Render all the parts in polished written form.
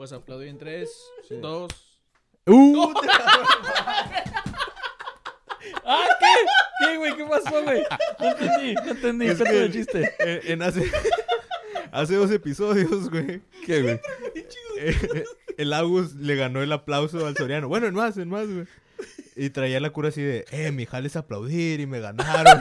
Pues aplaudí en 3, 2... ¿Ah, qué? ¿Qué, güey? ¿Qué pasó, güey? No entendí. Es Cuéntame que el chiste. hace 2 episodios, güey. ¿Qué, güey? El Agus le ganó el aplauso al Soriano. Bueno, en más, güey. Y traía la cura así de, mi jale es aplaudir y me ganaron.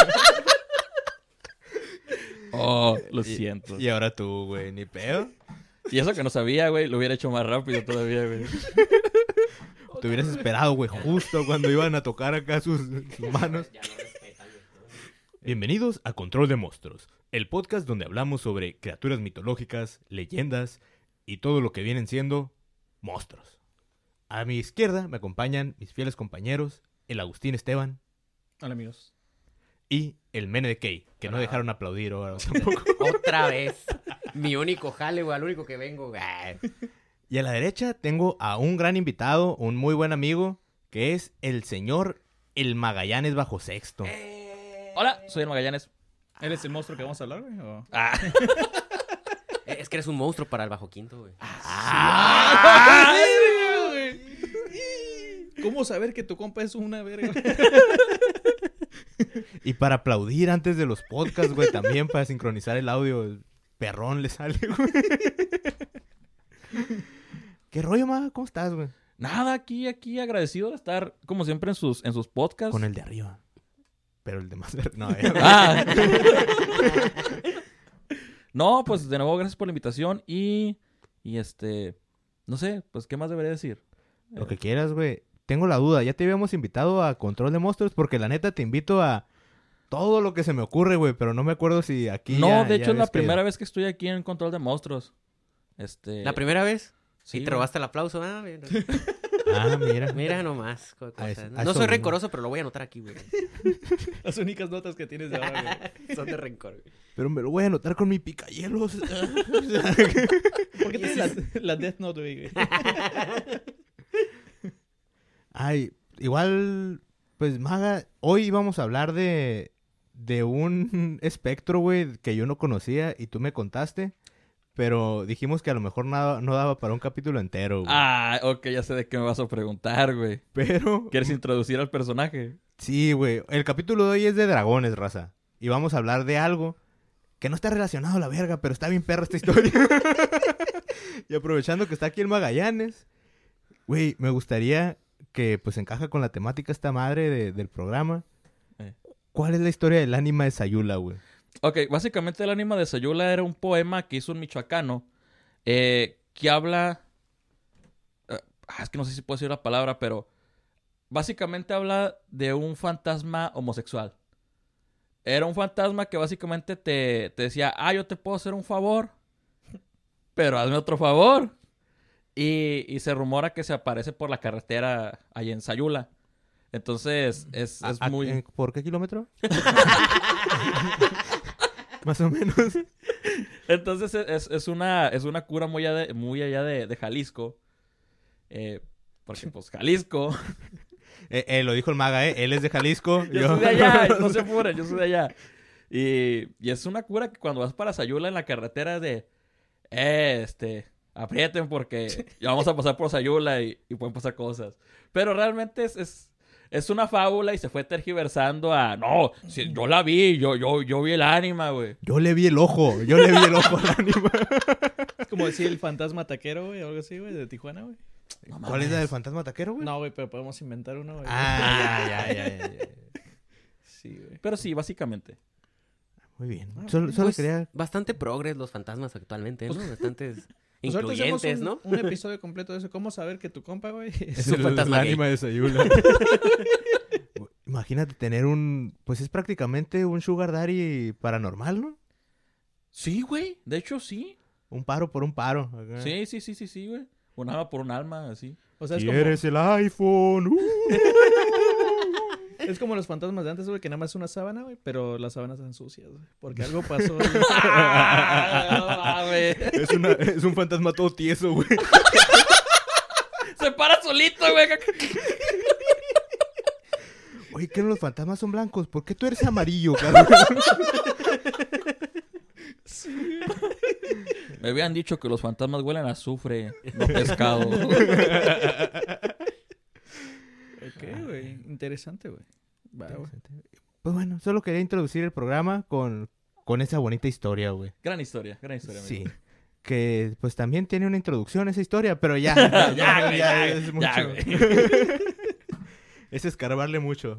Oh, lo siento. Y ahora tú, güey, ni pedo. Y eso que no sabía, güey, lo hubiera hecho más rápido todavía, güey. Te hubieras esperado, güey, justo cuando iban a tocar acá sus manos. Bienvenidos a Control de Monstruos, el podcast donde hablamos sobre criaturas mitológicas, leyendas y todo lo que vienen siendo monstruos. A mi izquierda me acompañan mis fieles compañeros, el Agustín Esteban Hola, amigos. y el Mene de Key, que no dejaron aplaudir ahora tampoco. Otra vez. Mi único jale, güey, al único que vengo, güey. Y a la derecha tengo a un gran invitado, un muy buen amigo, que es el señor El Magallanes Bajo Sexto. Hola, soy el Magallanes. ¿Eres el monstruo que vamos a hablar, güey? ¿O? Es que eres un monstruo para el bajo quinto, güey. ¿Cómo saber que tu compa es una verga? Y para aplaudir antes de los podcasts, güey, también para sincronizar el audio, perrón le sale, güey. ¿Qué rollo, ma? ¿Cómo estás, güey? Nada, aquí agradecido de estar, como siempre, en sus podcasts. Con el de arriba. Pero el de más... No, No, pues de nuevo, gracias por la invitación y no sé, pues, ¿qué más debería decir? Lo que quieras, güey. Tengo la duda, ya te habíamos invitado a Control de Monstruos porque la neta te invito a todo lo que se me ocurre, güey, pero no me acuerdo si aquí No, ya, de hecho es la ves que- primera vez que estoy aquí en Control de Monstruos. ¿La primera vez? Sí, ¿Y te güey. robaste el aplauso? Ah, bien. Ah, mira. Mira nomás. A eso No soy mismo. rencoroso, pero lo voy a anotar aquí, güey. Las únicas notas que tienes de ahora, güey. Son de rencor, güey. Pero me lo voy a anotar con mi picayelos. ¿Por qué tienes la Death Note, güey? Ay, igual, pues, Maga, hoy vamos a hablar de un espectro, güey, que yo no conocía y tú me contaste, pero dijimos que a lo mejor no daba para un capítulo entero, güey. Ah, ok, ya sé de qué me vas a preguntar, güey. Pero, ¿Quieres introducir al personaje? sí, güey, el capítulo de hoy es de dragones, raza, y vamos a hablar de algo que no está relacionado a la verga, pero está bien perra esta historia. Y aprovechando que está aquí el Magallanes, güey, me gustaría que pues encaja con la temática esta madre del programa. ¿Cuál es la historia del ánima de Sayula, güey? Ok, básicamente el ánima de Sayula era un poema que hizo un michoacano que habla... es que no sé si puedo decir la palabra, pero básicamente habla de un fantasma homosexual. Era un fantasma que básicamente te decía, yo te puedo hacer un favor, pero hazme otro favor. Y se rumora que se aparece por la carretera ahí en Sayula. Entonces, es muy... ¿Por qué kilómetro? Más o menos. Entonces es una cura muy allá de Jalisco. Porque pues Jalisco. Lo dijo el Maga, él es de Jalisco. Yo soy de allá, no se apuren, yo soy de allá. Y es una cura que cuando vas para Sayula en la carretera de... aprieten porque ya vamos a pasar por Sayula y pueden pasar cosas. Pero realmente es una fábula y se fue tergiversando a... No, si, yo la vi, yo vi el ánima, güey. Yo le vi el ojo al ánima. Es como decir el fantasma taquero, güey, o algo así, güey, de Tijuana, güey. No ¿Cuál es la del fantasma taquero, güey? No, güey, pero podemos inventar uno, güey. Ya. Sí, güey. Pero sí, básicamente. Muy bien. Solo Pues, quería... bastante progres los fantasmas actualmente, ¿no? Bastantes Pues ahorita hacemos incluyentes, ¿no? un episodio completo de eso. ¿Cómo saber que tu compa, güey? Es un fantasma gay. ánima de Sayula. Imagínate tener un... Pues es prácticamente un sugar daddy paranormal, ¿no? Sí, güey. De hecho, sí. Un paro por un paro. Acá. Sí, güey. Un alma por un alma, así. O sea, es como, ¿Quieres el iPhone? es como los fantasmas de antes, güey, que nada más es una sábana, güey, pero las sábanas están sucias, güey. Porque algo pasó. No mames. Es un fantasma todo tieso, güey. Se para solito, güey. Oye, ¿qué no los fantasmas son blancos? ¿Por qué tú eres amarillo, cabrón? Me habían dicho que los fantasmas huelen a azufre, no pescado. Ok, güey. Interesante, güey. Va, güey. Pues bueno, solo quería introducir el programa con esa bonita historia, güey. Gran historia, amigo. Sí. Que pues también tiene una introducción esa historia, pero ya, Ya, es mucho. ya, güey. Es escarbarle mucho.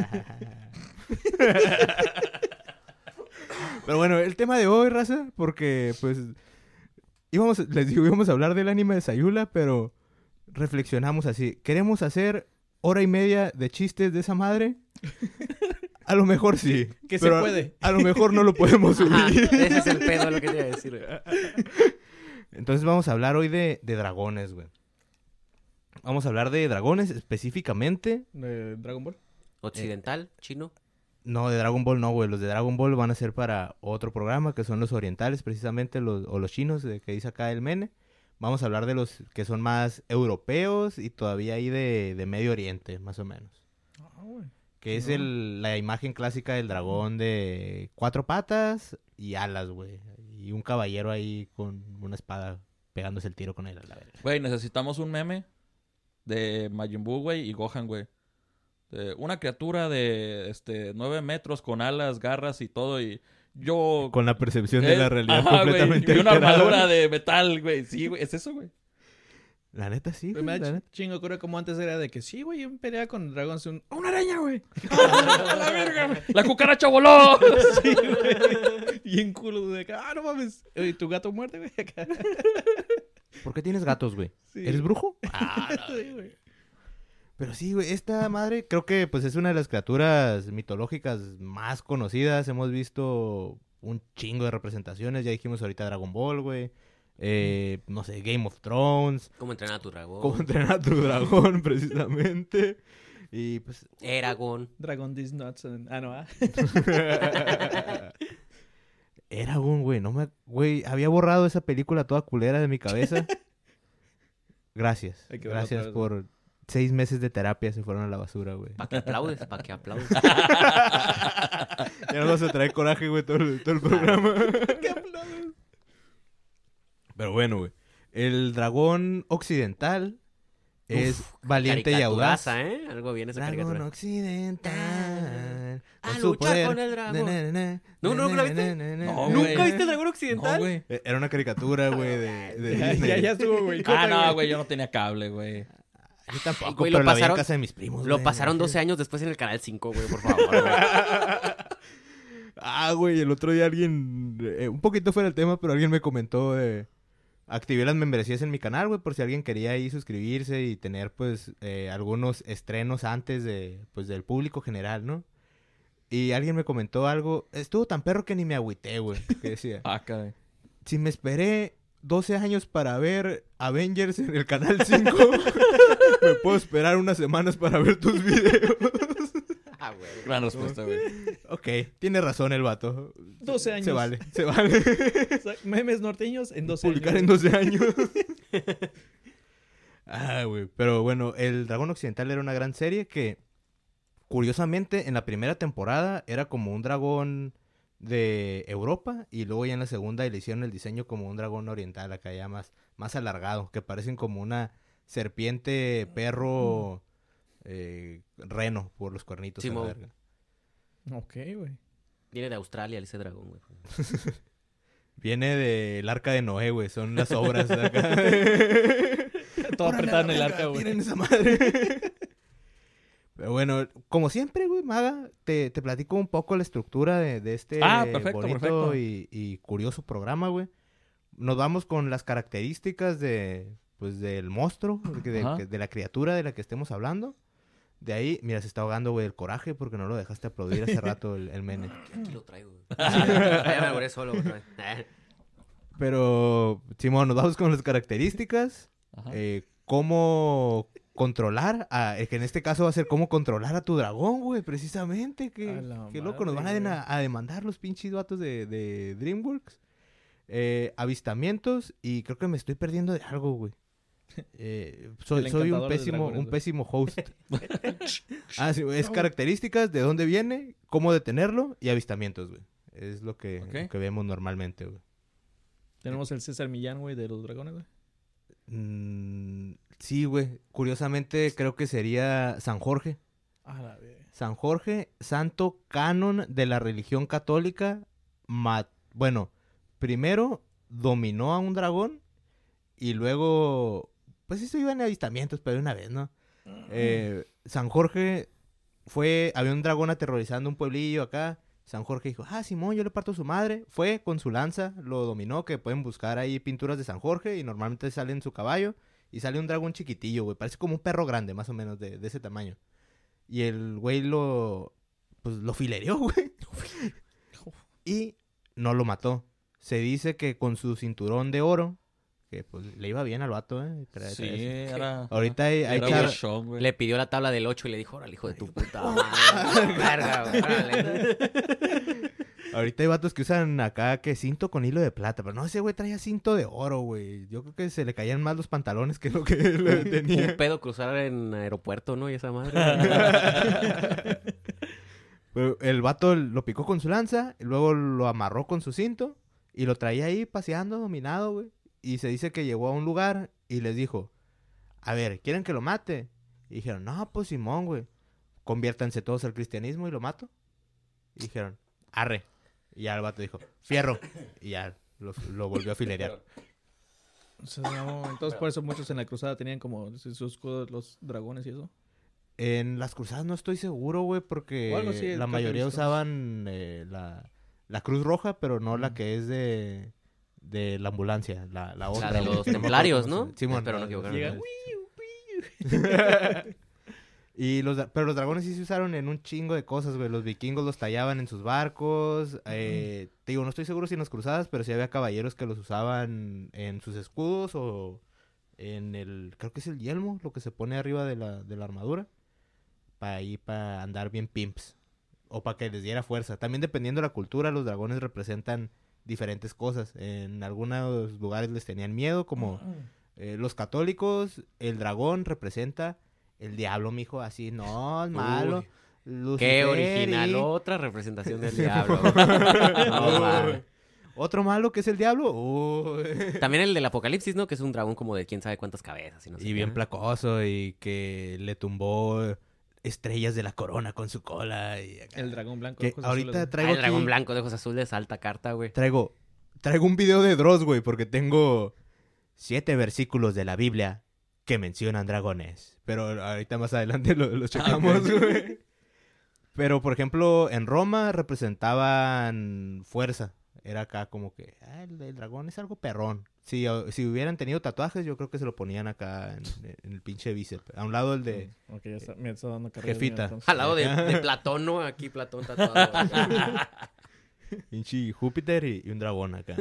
Pero bueno, el tema de hoy, raza, porque pues les digo, íbamos a hablar del anime de Sayula, pero reflexionamos así. ¿Queremos hacer 1:30 de chistes de esa madre? A lo mejor sí. Que pero se puede. A lo mejor no lo podemos subir. Ajá, ese es el pedo, lo que te iba a decir, güey. Entonces vamos a hablar hoy de dragones, güey. Vamos a hablar de dragones específicamente. ¿De Dragon Ball? Occidental, chino. No, de Dragon Ball no, güey. Los de Dragon Ball van a ser para otro programa, que son los orientales, precisamente, o los chinos, que dice acá el Mene. Vamos a hablar de los que son más europeos y todavía ahí de Medio Oriente, más o menos. Ah, güey. Que es la imagen clásica del dragón de 4 patas y alas, güey. Y un caballero ahí con una espada pegándose el tiro con él, a la verga. Güey, necesitamos un meme de Majin Buu, güey, y Gohan, güey. Una criatura de 9 metros con alas, garras y todo, y yo... Con la percepción de la realidad ajá, completamente güey, y una alterada. armadura de metal, güey. Sí, güey, es eso, güey. La neta sí, Pero güey, me la da neta. chingo cura como antes era de que sí, güey, en pelea con dragones ¡una araña, güey! ¡La verga, güey! ¡La cucaracha voló! Sí, güey. Bien culo de acá. No mames. ¿Y tu gato muerde, güey? Acá. ¿Por qué tienes gatos, güey? Sí. ¿Eres brujo? Sí, güey. Pero sí, güey, esta madre creo que pues es una de las criaturas mitológicas más conocidas. Hemos visto un chingo de representaciones. Ya dijimos ahorita Dragon Ball, güey. No sé, Game of Thrones. ¿Cómo entrenar a tu dragón? Cómo entrenar a tu dragón, precisamente. Y pues... Eragon. Dragon These Nuts. No, Eragon, güey, güey, había borrado esa película toda culera de mi cabeza. Gracias. Hay que verla Gracias otra vez, por 6 meses de terapia se fueron a la basura, güey. ¿Para qué aplaudes? ¿Para qué aplaudes? Ya nos vas a traer coraje, güey, todo el programa. ¿Qué aplausos? Pero bueno, güey. El dragón occidental es valiente y audaz. Caricaturaza, ¿eh? Algo bien esa Dragón caricatura. occidental. A con su luchar poder. con el dragón. Na. No, ¿no la viste? No, ¿Nunca güey. viste el dragón occidental? No, güey. Era una caricatura, güey, de Ya, Disney. ya estuvo, güey. Ah, no, güey, yo no tenía cable, güey. Yo tampoco, Güey, pero lo la vi en pasaron- casa de mis primos, Lo güey. pasaron 12 años después en el canal 5, güey, por favor, güey. Ah, güey, el otro día alguien... un poquito fuera del tema, pero alguien me comentó activé las membresías en mi canal, güey, por si alguien quería ahí suscribirse y tener, pues, algunos estrenos antes pues, del público general, ¿no? Y alguien me comentó algo... Estuvo tan perro que ni me agüité, güey. Que decía... Ah, caray. Si me esperé 12 años para ver Avengers en el canal 5, me puedo esperar unas semanas para ver tus videos. Ah, güey. Gran respuesta, güey. Ok, tiene razón el vato. 12 años. Se vale, se vale. O sea, memes norteños en 12 Publicar en años. 12 años. Ah, güey. Pero bueno, El Dragón Occidental era una gran serie que, curiosamente, en la primera temporada era como un dragón de Europa y luego ya en la segunda le hicieron el diseño como un dragón oriental, acá ya más alargado, que parecen como una serpiente, perro, reno por los cuernitos. a la Simón. verga. Ok, güey. Viene de Australia ese dragón, güey. Viene del arca de Noé, güey. Son las obras de acá. Todo Órale, apretado en la el verga, arca, güey. Tienen esa madre. Pero bueno, como siempre, güey, Maga, te platico un poco la estructura de este Perfecto, bonito perfecto. y curioso programa, güey. Nos vamos con las características pues, del monstruo, Ajá. de la criatura de la que estemos hablando. De ahí, mira, se está ahogando, güey, el coraje porque no lo dejaste aplaudir hace rato el Mene. Aquí lo traigo, güey. Ya me alboré solo otra vez. Pero, Simón, nos vamos con las características. Ajá. Cómo controlar, que en este caso va a ser cómo controlar a tu dragón, güey, precisamente. A Que la loco, nos van madre, a demandar los pinches vatos de DreamWorks. Avistamientos y creo que me estoy perdiendo de algo, güey. Soy un encantador de pésimo, dragones, un güey. pésimo host. Sí, es características, de dónde viene, cómo detenerlo y avistamientos, güey. Es lo que Ok. vemos normalmente, güey. Tenemos el César Millán, güey, de los dragones, güey. Sí, güey. Curiosamente creo que sería San Jorge. A la verga. San Jorge, santo canon de la religión católica. Bueno, primero dominó a un dragón y luego... Pues eso iba en avistamientos, pero de una vez, ¿no? San Jorge había un dragón aterrorizando un pueblillo acá. San Jorge dijo, Simón, yo le parto a su madre. Fue con su lanza, lo dominó, que pueden buscar ahí pinturas de San Jorge y normalmente sale en su caballo. Y sale un dragón chiquitillo, güey. Parece como un perro grande, más o menos, de ese tamaño. Y el güey lo filereó, güey. Y no lo mató. Se dice que con su cinturón de oro, que pues le iba bien al vato, Sí, era... Ahorita hay era char- buchón, güey. Le pidió la tabla del 8 y le dijo, órale, hijo de tu puta madre. Verga, güey, órale. Ahorita hay vatos que usan acá que cinto con hilo de plata. Pero no, ese güey traía cinto de oro, güey. Yo creo que se le caían más los pantalones que lo que le tenía. Un pedo cruzar en aeropuerto, ¿no? Y esa madre. Pero el vato lo picó con su lanza, y luego lo amarró con su cinto y lo traía ahí paseando, dominado, güey. Y se dice que llegó a un lugar y les dijo, a ver, ¿quieren que lo mate? Y dijeron, no, pues Simón, güey. Conviértanse todos al cristianismo y lo mato. Y dijeron, arre. Y ya el vato dijo, fierro. Y ya lo volvió a filerear. O sea, no, entonces por eso muchos en la cruzada tenían como sus escudos, los dragones y eso. En las cruzadas no estoy seguro, güey, porque O algo así, la creo que he mayoría visto. usaban la Cruz Roja, pero no la que es de la ambulancia, la otra. La de los güey, que no me templarios, acuerdo cómo ¿no? se- Simón. Espero no equivocarme. Llega, Pero los dragones sí se usaron en un chingo de cosas, güey. Los vikingos los tallaban en sus barcos. Te digo, no estoy seguro si en las cruzadas, pero sí había caballeros que los usaban en sus escudos o en creo que es el yelmo, lo que se pone arriba de la armadura. Para andar bien pimps. O para que les diera fuerza. También dependiendo de la cultura, los dragones representan diferentes cosas. En algunos lugares les tenían miedo, como los católicos, el dragón representa el diablo, mijo, así, no, es malo. Qué Lucifer original, y- otra representación del diablo. No, mames. Otro malo que es el diablo. Uy. También el del Apocalipsis, ¿no? Que es un dragón como de quién sabe cuántas cabezas. Y, no sé Y qué, bien ¿no? placoso y que le tumbó estrellas de la corona con su cola. Y acá. el dragón blanco. Que de ojos ahorita azules, traigo el dragón aquí- blanco de ojos azules, alta carta, güey. Traigo un video de Dross, güey, porque tengo 7 versículos de la Biblia que mencionan dragones. Pero ahorita más adelante los checamos, ok. güey. Pero, por ejemplo, en Roma representaban fuerza. Era acá como que, el dragón es algo perrón. Si hubieran tenido tatuajes, yo creo que se lo ponían acá en el pinche bíceps. A un lado el de... Ok, ya está, me está dando carrera. Jefita. entonces. Al lado de Platón, ¿no? Aquí Platón tatuado. Pinche Júpiter y un dragón acá.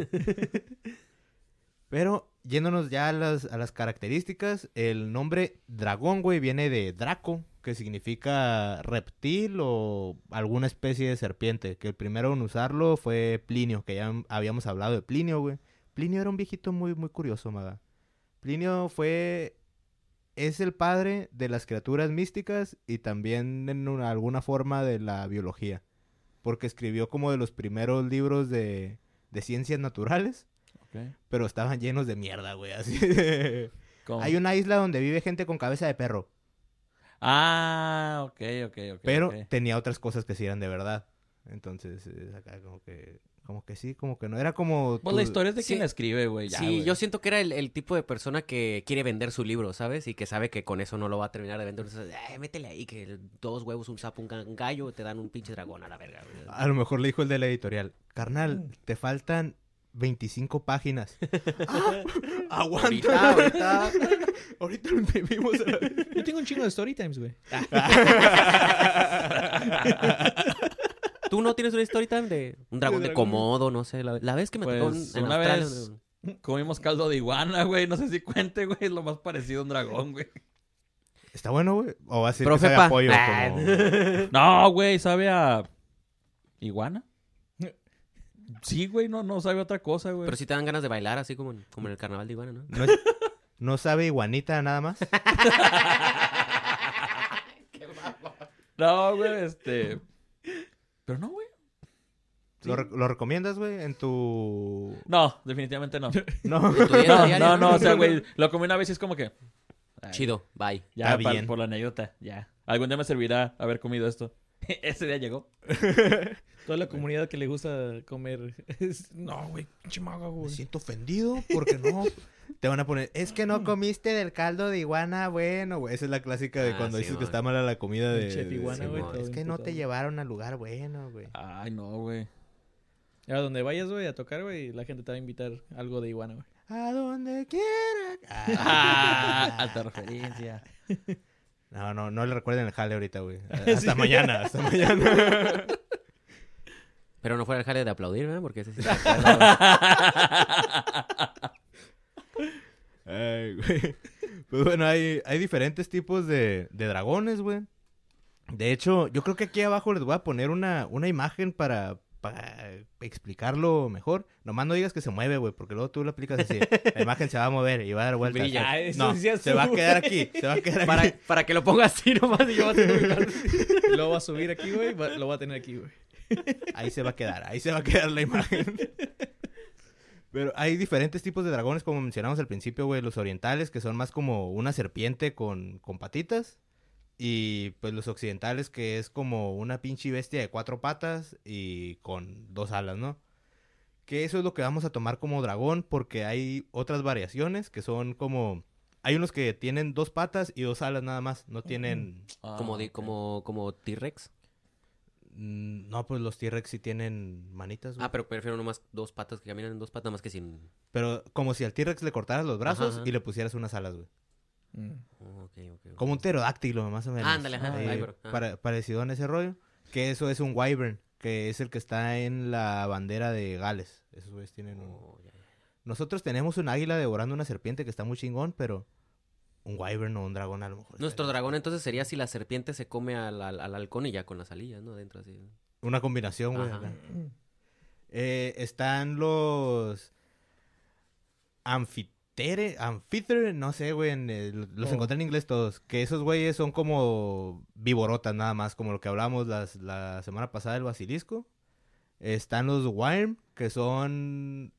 Pero, yéndonos ya a las características, el nombre dragón, güey, viene de Draco, que significa reptil o alguna especie de serpiente. Que el primero en usarlo fue Plinio, que ya habíamos hablado de Plinio, güey. Plinio era un viejito muy, muy curioso, maga. Plinio es el padre de las criaturas místicas y también en alguna forma de la biología. Porque escribió como de los primeros libros de ciencias naturales, Ok. pero estaban llenos de mierda, güey, así. ¿Cómo? Hay una isla donde vive gente con cabeza de perro, Ah, ok. pero ok. tenía otras cosas que sí eran de verdad. Entonces, acá como que sí, como que no. Era como... Pues la historia es de Sí. quien la escribe, güey. ya, Sí, güey. yo siento que era el tipo de persona que quiere vender su libro, ¿sabes? Y que sabe que con eso no lo va a terminar de vender. Entonces, métele ahí que 2 huevos, un sapo, un gallo, te dan un pinche dragón a la verga, güey. A lo mejor le dijo el de la editorial, carnal, te faltan 25 páginas. ¡Ah! ¡Aguanta! Ahorita lo imprimimos. A la vez. Yo tengo un chingo de story times, güey. ¿Tú no tienes una story time de un dragón De de dragón. Komodo? No sé, la vez que me tocó Pues, en una Australia. vez comimos caldo de iguana, güey. No sé si cuente, güey. Es lo más parecido a un dragón, güey. ¿Está bueno, güey? ¿O va a ser que Profe sabe Pa. a pollo? Ah. Como... No, güey. ¿Sabe a iguana? Sí, güey. No sabe a otra cosa, güey. Pero sí te dan ganas de bailar, así como en el carnaval de Iguana, ¿no? ¿No sabe iguanita nada más? No, güey, Pero no, güey. ¿Lo recomiendas, güey? En tu... No, definitivamente no. No. En tu dieta diaria, No, o sea, güey, lo comí una vez y es como que... ay, Chido, bye. Ya, Está bien. por la anécdota, ya. Algún día me servirá haber comido esto. Ese día llegó. Toda la comunidad que le gusta comer. No, güey, chimaga, Me güey. siento ofendido porque no... Te van a poner, es que no comiste del caldo de iguana, bueno, güey. Esa es la clásica de Ah, cuando sí, dices que man. está mala la comida El de... chef iguana, güey, Simón. todo Es que no te imputado. llevaron al lugar bueno, güey. Ay, no, güey. A donde vayas, güey, a tocar, güey, la gente te va a invitar algo de iguana, güey. A donde quiera. Alta referencia. No le recuerden el jale ahorita, güey. Hasta mañana, hasta mañana. Pero no fuera el jale de aplaudir, ¿verdad? Porque ese sí se acuerda, Ay, güey. Pues bueno, hay diferentes tipos de dragones, güey. De hecho, yo creo que aquí abajo les voy a poner una imagen para explicarlo mejor. Nomás no digas que se mueve, güey, porque luego tú lo aplicas así. La imagen se va a mover y va a dar vueltas. Brilla. Ah, eso No, decías se tú, va a güey. quedar aquí. Se va a quedar aquí. para que lo ponga así nomás y yo haciendo mi mano. Lo va a subir aquí, güey, lo va a tener aquí, güey. Ahí se va a quedar la imagen. Pero hay diferentes tipos de dragones, como mencionamos al principio, güey. Los orientales, que son más como una serpiente con patitas. Y pues los occidentales, que es como una pinche bestia de 4 patas y con 2 alas, ¿no? Que eso es lo que vamos a tomar como dragón, porque hay otras variaciones que son como... Hay unos que tienen 2 patas y 2 alas nada más. No tienen... Como, como T-Rex. No, pues los T-Rex sí tienen manitas, güey. Ah, pero prefiero nomás 2 patas que caminan en 2 patas más que sin... Pero como si al T-Rex le cortaras los brazos Ajá. y le pusieras unas alas, güey. Oh, ok. Como un pterodáctilo, más o menos. Ándale, ajá, Ahí, ahí, bro. Ajá. parecido en ese rollo. Que eso es un wyvern, que es el que está en la bandera de Gales. Esos güeyes tienen un... Oh, ya. Nosotros tenemos un águila devorando una serpiente que está muy chingón, pero un wyvern o un dragón a lo mejor. Nuestro estaría- dragón entonces sería si la serpiente se come al halcón y ya con las alillas, ¿no? Dentro así. Una combinación, güey. Ajá. acá. Están los... Amphithere, no sé, güey, los Oh. encontré en inglés todos, que esos güeyes son como viborotas nada más, como lo que hablamos la semana pasada del basilisco. Están los Wyrm, que son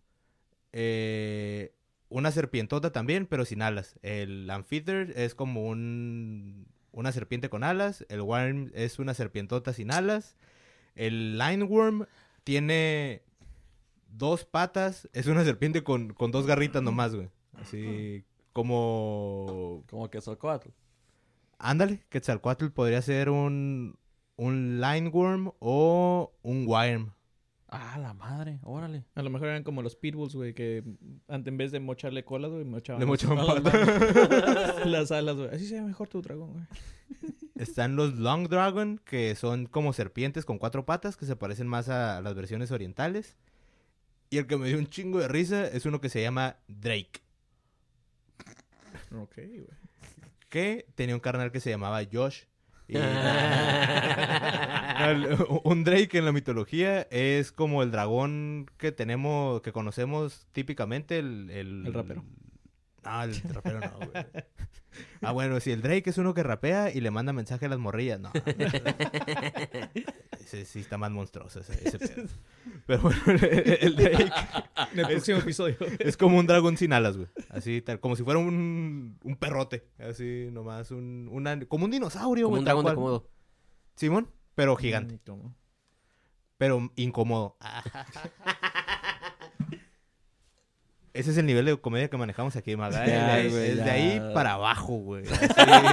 una serpientota también, pero sin alas. El Amphithere es como una serpiente con alas, el Wyrm es una serpientota sin alas, el Lineworm tiene 2 patas, es una serpiente con 2 garritas nomás, güey. Así como... Como que Quetzalcóatl. Ándale, Quetzalcóatl podría ser un Lineworm o un Wyrm. Ah, la madre, órale. A lo mejor eran como los pitbulls, güey, que en vez de mocharle colas, güey, mochaban... Le mochaban las- patas. las alas, güey. Así se ve mejor tu dragón, güey. Están los Long Dragon, que son como serpientes con 4 patas, que se parecen más a las versiones orientales. Y el que me dio un chingo de risa es uno que se llama Drake, Ok, güey. que tenía un carnal que se llamaba Josh. Y- un Drake en la mitología es como el dragón que conocemos típicamente, El rapero. No, el rapero no, güey. Ah, bueno, si el Drake es uno que rapea y le manda mensaje a las morrillas, no. Ese sí está más monstruoso, ese pedo. Pero bueno, el Drake En el próximo episodio. es como un dragón sin alas, güey. Así, tal, como si fuera un perrote. Así, nomás, como un dinosaurio, Como güey. un tal dragón de cual. Komodo. Simón, pero gigante. ¿Cómo? Pero incómodo. Ese es el nivel de comedia que manejamos aquí, Maga. Ya, Es güey, de ya. ahí para abajo, güey. Así.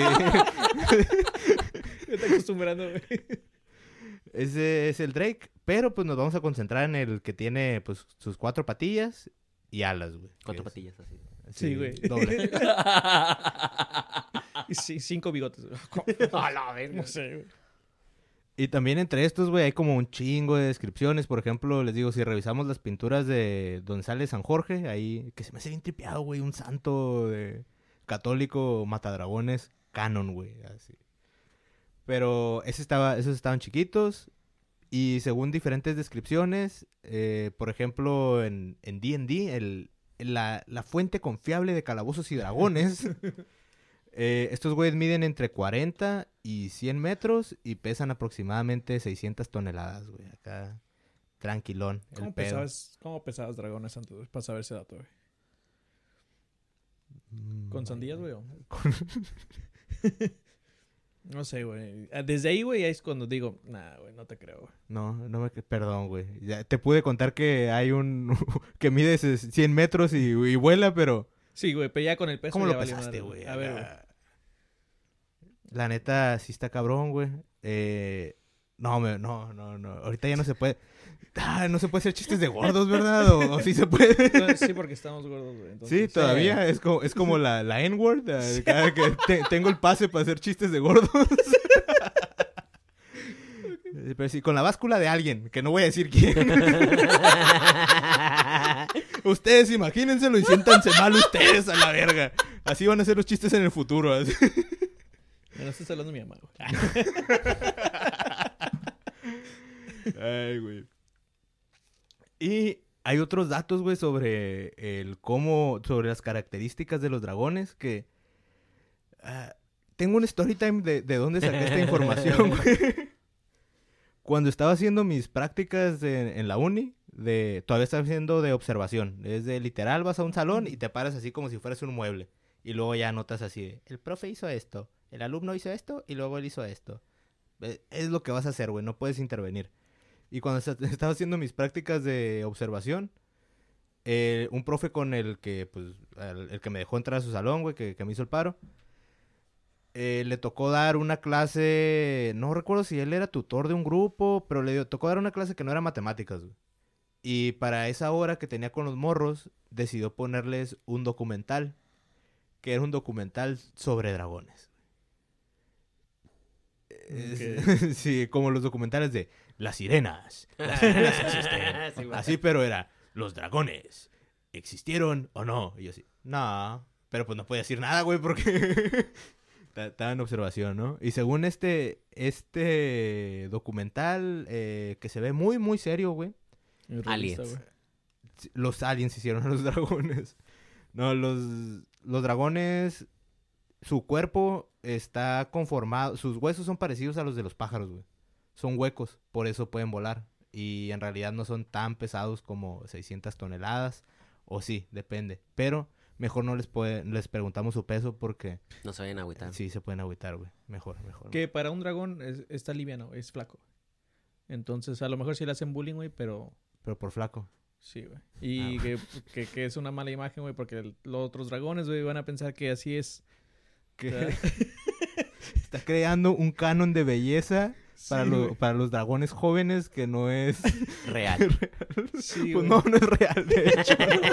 Me está acostumbrando, güey. Ese es el Drake. Pero pues nos vamos a concentrar en el que tiene pues sus 4 patillas y alas, güey. 4 Que es patillas así. Sí, güey. Doble. Y 5 bigotes. A la verga. No sé, güey. Y también entre estos, güey, hay como un chingo de descripciones. Por ejemplo, les digo, si revisamos las pinturas de donde sale San Jorge, ahí, que se me hace bien tripeado, güey, un santo católico matadragones canon, güey, así. Pero esos estaban chiquitos y según diferentes descripciones, por ejemplo, en D&D, la fuente confiable de calabozos y dragones... estos güeyes miden entre 40 y 100 metros y pesan aproximadamente 600 toneladas, güey. Acá tranquilón el ¿Cómo pedo. cómo pesabas dragones antes, güey? Para saber ese dato, güey. ¿Con sandías, güey? No sé, güey. Desde ahí, güey, es cuando digo, nah, güey, no te creo, güey. No me... Perdón, güey. Ya te pude contar que hay un... que mide 100 metros y vuela, pero... Sí, güey, pero ya con el peso ¿Cómo ya lo valió pesaste, madre, güey? A ver, güey. La neta, sí está cabrón, güey. No. Ahorita ya no se puede... no se puede hacer chistes de gordos, ¿verdad? ¿O sí se puede? No, sí, porque estamos gordos, güey. Entonces, Sí, todavía. Es como la N-word. Cada que tengo el pase para hacer chistes de gordos. Pero sí, con la báscula de alguien, que no voy a decir quién. Ustedes imagínenselo y siéntanse mal ustedes a la verga. Así van a ser los chistes en el futuro. Así. No estás hablando de mi mamá, güey. Ay, güey. Y hay otros datos, güey, sobre sobre las características de los dragones que... tengo un story time de dónde saqué esta información, güey. Cuando estaba haciendo mis prácticas en la uni, todavía estaba haciendo de observación. Es de literal, vas a un salón y te paras así como si fueras un mueble. Y luego ya notas así de, el profe hizo esto, el alumno hizo esto y luego él hizo esto. Es lo que vas a hacer, güey, no puedes intervenir. Y cuando estaba haciendo mis prácticas de observación, un profe con el que, pues, el que me dejó entrar a su salón, güey, que me hizo el paro, le tocó dar una clase, no recuerdo si él era tutor de un grupo, pero le tocó dar una clase que no era matemáticas, güey. Y para esa hora que tenía con los morros, decidió ponerles un documental, que era un documental sobre dragones. Okay. Sí, como los documentales de las sirenas existen. Sí, güey. Así, pero era, los dragones, ¿existieron o no? Y yo así, no, pero pues no podía decir nada, güey, porque estaba en observación, ¿no? Y según este documental, que se ve muy, muy serio, güey. Aliens. Los aliens hicieron a los dragones. No, los dragones, su cuerpo está conformado, sus huesos son parecidos a los de los pájaros, güey. Son huecos, por eso pueden volar. Y en realidad no son tan pesados como 600 toneladas. O sí, depende. Pero mejor no les preguntamos su peso porque... No se vayan a agüitar. Sí, se pueden agüitar, güey. Mejor. Que para un dragón está liviano, es flaco. Entonces, a lo mejor sí le hacen bullying, güey, pero... Pero por flaco. Sí, güey. Y que es una mala imagen, güey, porque los otros dragones, güey, van a pensar que así es. Que está creando un canon de belleza para los dragones jóvenes que no es... Real. Sí, pues güey. no es real, de hecho.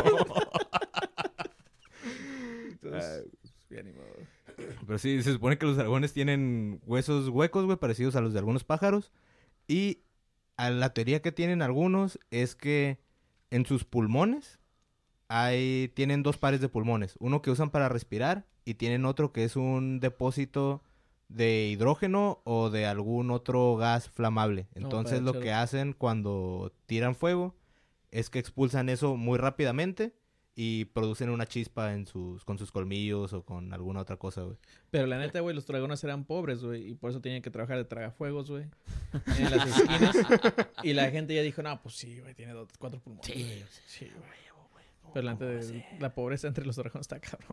Entonces, bien animado. Pero sí, se supone que los dragones tienen huesos huecos, güey, parecidos a los de algunos pájaros. Y la teoría que tienen algunos es que en sus pulmones tienen dos pares de pulmones. Uno que usan para respirar y tienen otro que es un depósito de hidrógeno o de algún otro gas flamable. Entonces lo que hacen cuando tiran fuego es que expulsan eso muy rápidamente y producen una chispa con sus colmillos o con alguna otra cosa, güey. Pero la neta, güey, los dragones eran pobres, güey, y por eso tenían que trabajar de tragafuegos, güey, en las esquinas. Y la gente ya dijo, no, pues sí, güey, tiene 4 pulmones. Sí, güey. Pero la pobreza entre los dragones está cabrón.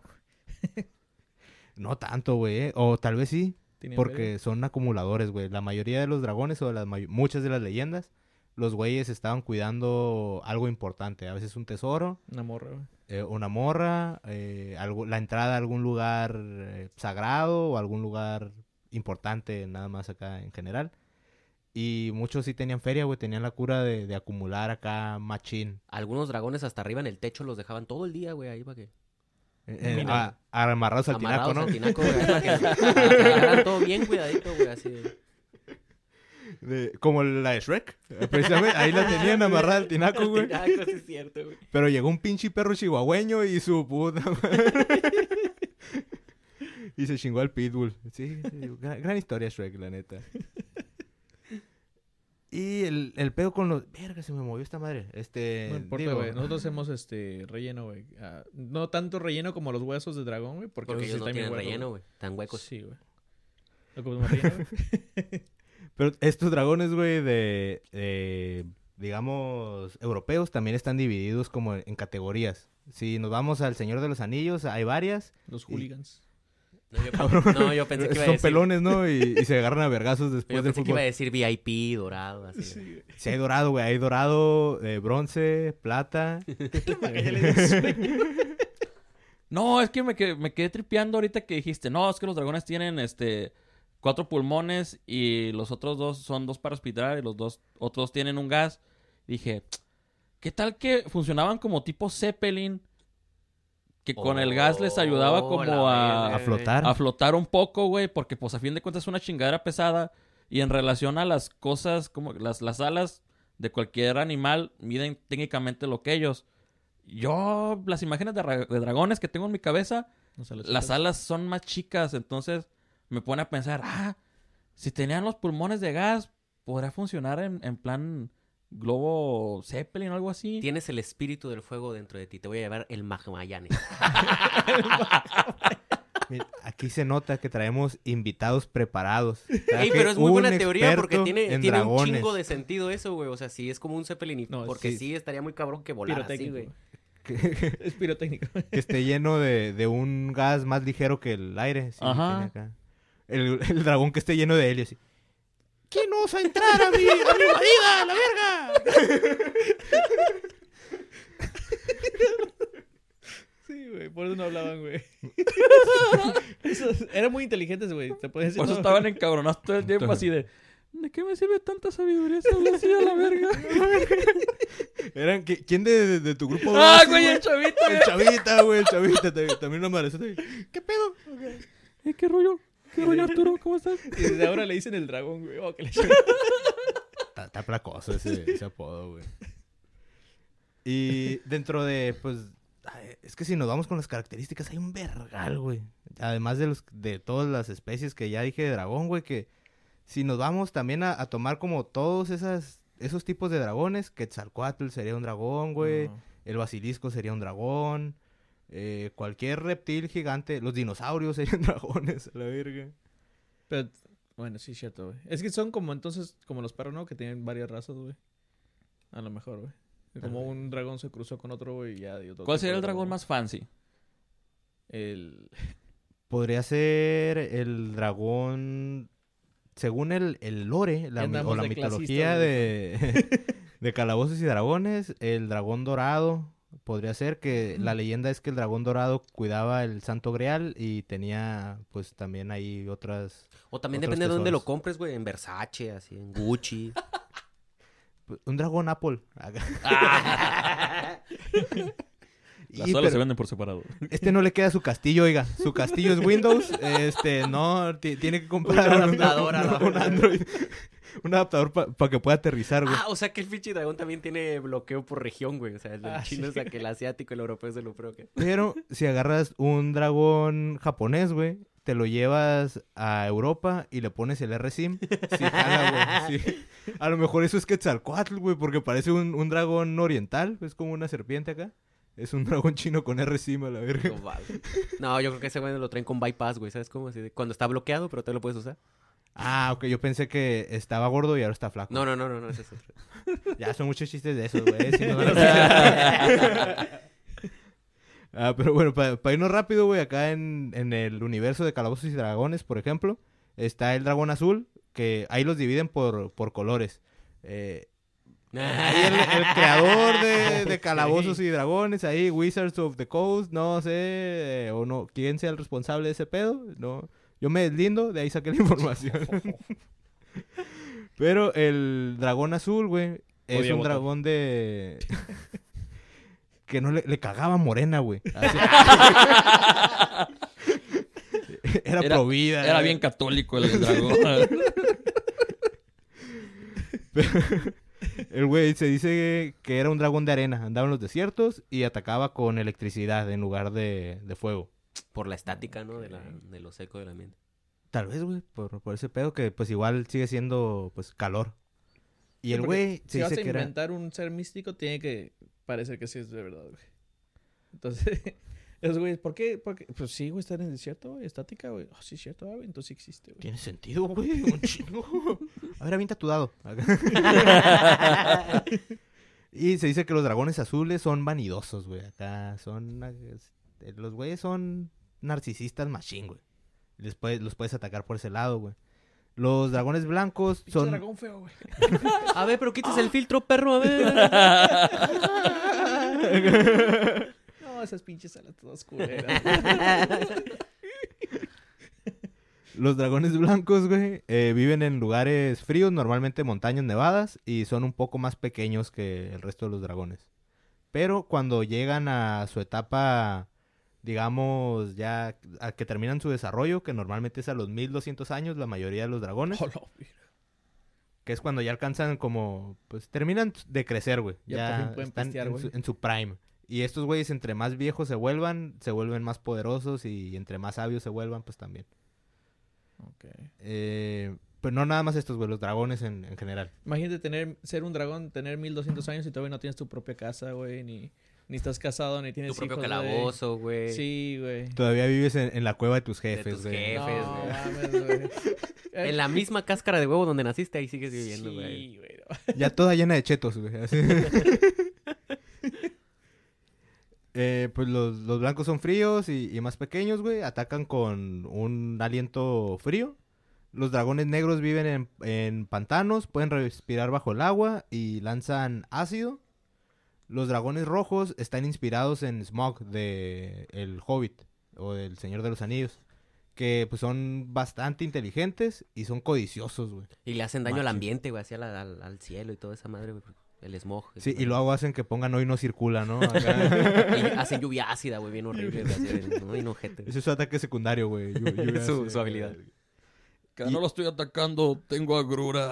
No tanto, güey, o tal vez sí, porque feria? son acumuladores, güey. La mayoría de los dragones o muchas de las leyendas, los güeyes estaban cuidando algo importante. A veces un tesoro, Una morra, güey. una morra, la entrada a algún lugar sagrado o algún lugar importante nada más acá en general. Y muchos sí tenían feria, güey. Tenían la cura de acumular acá machín. Algunos dragones hasta arriba en el techo los dejaban todo el día, güey, ahí para que... Amarrados al tinaco, ¿no? Al tinaco, güey, para que agarraran todo bien cuidadito, güey, así de... Como la de Shrek. Precisamente, ahí la tenían amarrada al tinaco, güey. Tinaco, sí es cierto, güey. Pero llegó un pinche perro chihuahueño y su puta madre. Y se chingó al pitbull. Sí, gran historia Shrek, la neta. Y el pedo con los... Verga, se me movió esta madre. No importa, güey. Nosotros hacemos relleno, güey. No tanto relleno como los huesos de dragón, güey. Porque ellos sí no están bien tienen huecos, relleno, güey. Tan huecos. Sí, güey. ¿Lo comemos relleno, güey? Pero estos dragones, güey, de digamos, europeos, también están divididos como en categorías. Si nos vamos al Señor de los Anillos, hay varias. Los hooligans. No, yo pensé que iba a Son decir... pelones, ¿no? Y se agarran a vergazos Yo después del pensé que iba a fútbol. decir VIP, dorado, así. Sí, güey. Sí, hay dorado, güey. Hay dorado, bronce, plata. No, es que me quedé tripeando ahorita que dijiste, no, es que los dragones tienen 4 pulmones y los otros 2 son 2 para respirar y los otros tienen un gas. Dije, ¿qué tal que funcionaban como tipo Zeppelin? Que con el gas les ayudaba como A flotar. a flotar un poco, güey, porque pues a fin de cuentas es una chingadera pesada y en relación a las cosas, como las alas de cualquier animal miden técnicamente lo que ellos. Yo, las imágenes de dragones que tengo en mi cabeza, No sé, las alas son más chicas, entonces me pone a pensar, si tenían los pulmones de gas, ¿podría funcionar en plan globo Zeppelin o algo así? Tienes el espíritu del fuego dentro de ti. Te voy a llevar el Magmayane. Mira, aquí se nota que traemos invitados preparados. Ey, pero es muy Un buena teoría porque experto tiene en un dragones. chingo de sentido eso, güey. O sea, sí es como un Zeppelin. No, porque sí. sí estaría muy cabrón que volara así, Pirotécnico. güey. Es pirotécnico. Que esté lleno de un gas más ligero que el aire. Sí, Ajá. tiene acá. El dragón que esté lleno de helio, así. ¿Quién osa entrar a mi guarida, la verga? Sí, güey. Por eso no hablaban, güey. Eran muy inteligentes, güey. Te pueden decir. Por eso no, estaban encabronados todo el tiempo así de qué me sirve tanta sabiduría si hablas así a la verga? ¿Quién de tu grupo? Güey, el chavito. El chavita, güey, el chavita. También una madre. ¿Qué pedo? ¿Qué rollo? ¿Qué rollo, Arturo? ¿Cómo estás? Y desde ahora le dicen el dragón, güey. Oh, que le Está placoso ese apodo, güey. Y dentro de, pues... Es que si nos vamos con las características, hay un vergal, güey. Además de todas las especies que ya dije de dragón, güey, que... Si nos vamos también a tomar como todos esos tipos de dragones, Quetzalcóatl sería un dragón, güey. No. El basilisco sería un dragón. Cualquier reptil gigante. Los dinosaurios serían dragones, a la verga. Pero, bueno, sí, cierto, güey. Es que son como entonces, como los perros, ¿no? Que tienen varias razas, güey. A lo mejor, güey. Como un dragón se cruzó con otro, güey, y ya dio otro ¿Cuál tipo sería de el dragón más fancy? El... Podría ser el dragón... Según el lore Ya andamos o la de mitología clasistas, de Calabozos y Dragones, el dragón dorado podría ser que la leyenda es que el dragón dorado cuidaba el Santo Grial y tenía pues también ahí otras... O también otros depende de dónde lo tesoros. compres, güey. En Versace, así, en Gucci. Un dragón Apple. Las Y, olas pero se venden por separado. no le queda su castillo, oiga. Su castillo es Windows. No, tiene que comprar Un adaptador a la un verga. Android. Un adaptador para que pueda aterrizar, güey. O sea que el pinche dragón también tiene bloqueo por región, güey. O sea, el del chino es que el asiático, el europeo es el europeo. ¿Qué? Pero si agarras un dragón japonés, güey, te lo llevas a Europa y le pones el RSIM. Sí, jala, güey. Sí. A lo mejor eso es Quetzalcóatl, güey, porque parece un dragón oriental. Es como una serpiente acá. Es un dragón chino con RSIM a la verga. No, vale. No, yo creo que ese güey lo traen con bypass, güey. ¿Sabes cómo? Así de cuando está bloqueado, pero te lo puedes usar. Ah, ok. Yo pensé que estaba gordo y ahora está flaco. No, ese es otro. Ya son muchos chistes de esos, güey. Sí nos van a pero bueno, para irnos rápido, güey, acá en el universo de Calabozos y Dragones, por ejemplo, está el dragón azul, que ahí los dividen por colores. Ahí el creador de Calabozos y Dragones, ahí Wizards of the Coast, no sé, o no, quién sea el responsable de ese pedo, no, yo me deslindo, de ahí saqué la información. Pero el dragón azul, güey, es Podía un votar. dragón de... que no le cagaba morena, güey. Así- Era pro vida. Era bien católico el dragón. El güey se dice que era un dragón de arena. Andaba en los desiertos y atacaba con electricidad en lugar de fuego. Por la estática, ¿no? De lo seco del ambiente. Tal vez, güey, por ese pedo que pues igual sigue siendo pues calor. Y Sí, el porque güey Si se vas a dice que era... inventar un ser místico, tiene que parecer que sí es de verdad, güey. Entonces, Esos güeyes, ¿por qué? Porque, pues sí, güey, está en el desierto, güey, estática, güey. Ah, sí, es cierto, güey, entonces sí existe, güey. Tiene sentido, güey. Un chingo. A ver, avienta tu dado. Y se dice que los dragones azules son vanidosos, güey. Acá son... Los güeyes son narcisistas machín, güey. Los puedes atacar por ese lado, güey. Los dragones blancos Pinche son... dragón feo, güey. A ver, pero quites el filtro, perro, a ver. No, esas pinches alas todas culeras. Los dragones blancos, güey, viven en lugares fríos, normalmente montañas nevadas, y son un poco más pequeños que el resto de los dragones. Pero cuando llegan a su etapa, digamos, ya a que terminan su desarrollo, que normalmente es a los 1200 años, la mayoría de los dragones, Hola, güey. que es cuando ya alcanzan como, pues terminan de crecer, güey. Ya por fin pueden están pistear, güey. en su prime. Y estos güeyes, entre más viejos se vuelven más poderosos, y entre más sabios se vuelvan, pues también. Ok. Pues no nada más estos, güey, los dragones en general. Imagínate ser un dragón, tener 1200 años y todavía no tienes tu propia casa, güey, ni estás casado, ni tienes Tu propio hijos, calabozo, güey. Sí, güey. Todavía vives en la cueva de tus jefes, tus güey. jefes. No, güey. mames, güey. En la misma cáscara de huevo donde naciste, ahí sigues viviendo, güey. Sí, güey. No. Ya toda llena de chetos, güey. Así. Pues los blancos son fríos y más pequeños, güey. Atacan con un aliento frío. Los dragones negros viven en pantanos, pueden respirar bajo el agua y lanzan ácido. Los dragones rojos están inspirados en Smaug de El Hobbit o El Señor de los Anillos. Que pues son bastante inteligentes y son codiciosos, güey. Y le hacen daño al Machín. ambiente, güey, así al cielo y toda esa madre, güey. El smog. Sí, y luego hacen que pongan hoy no circula, ¿no? Acá. Y hacen lluvia ácida, güey, bien horrible, güey, así de, no, inojete. Ese es su ataque secundario, güey. Su habilidad. Que no lo estoy atacando, tengo agrura.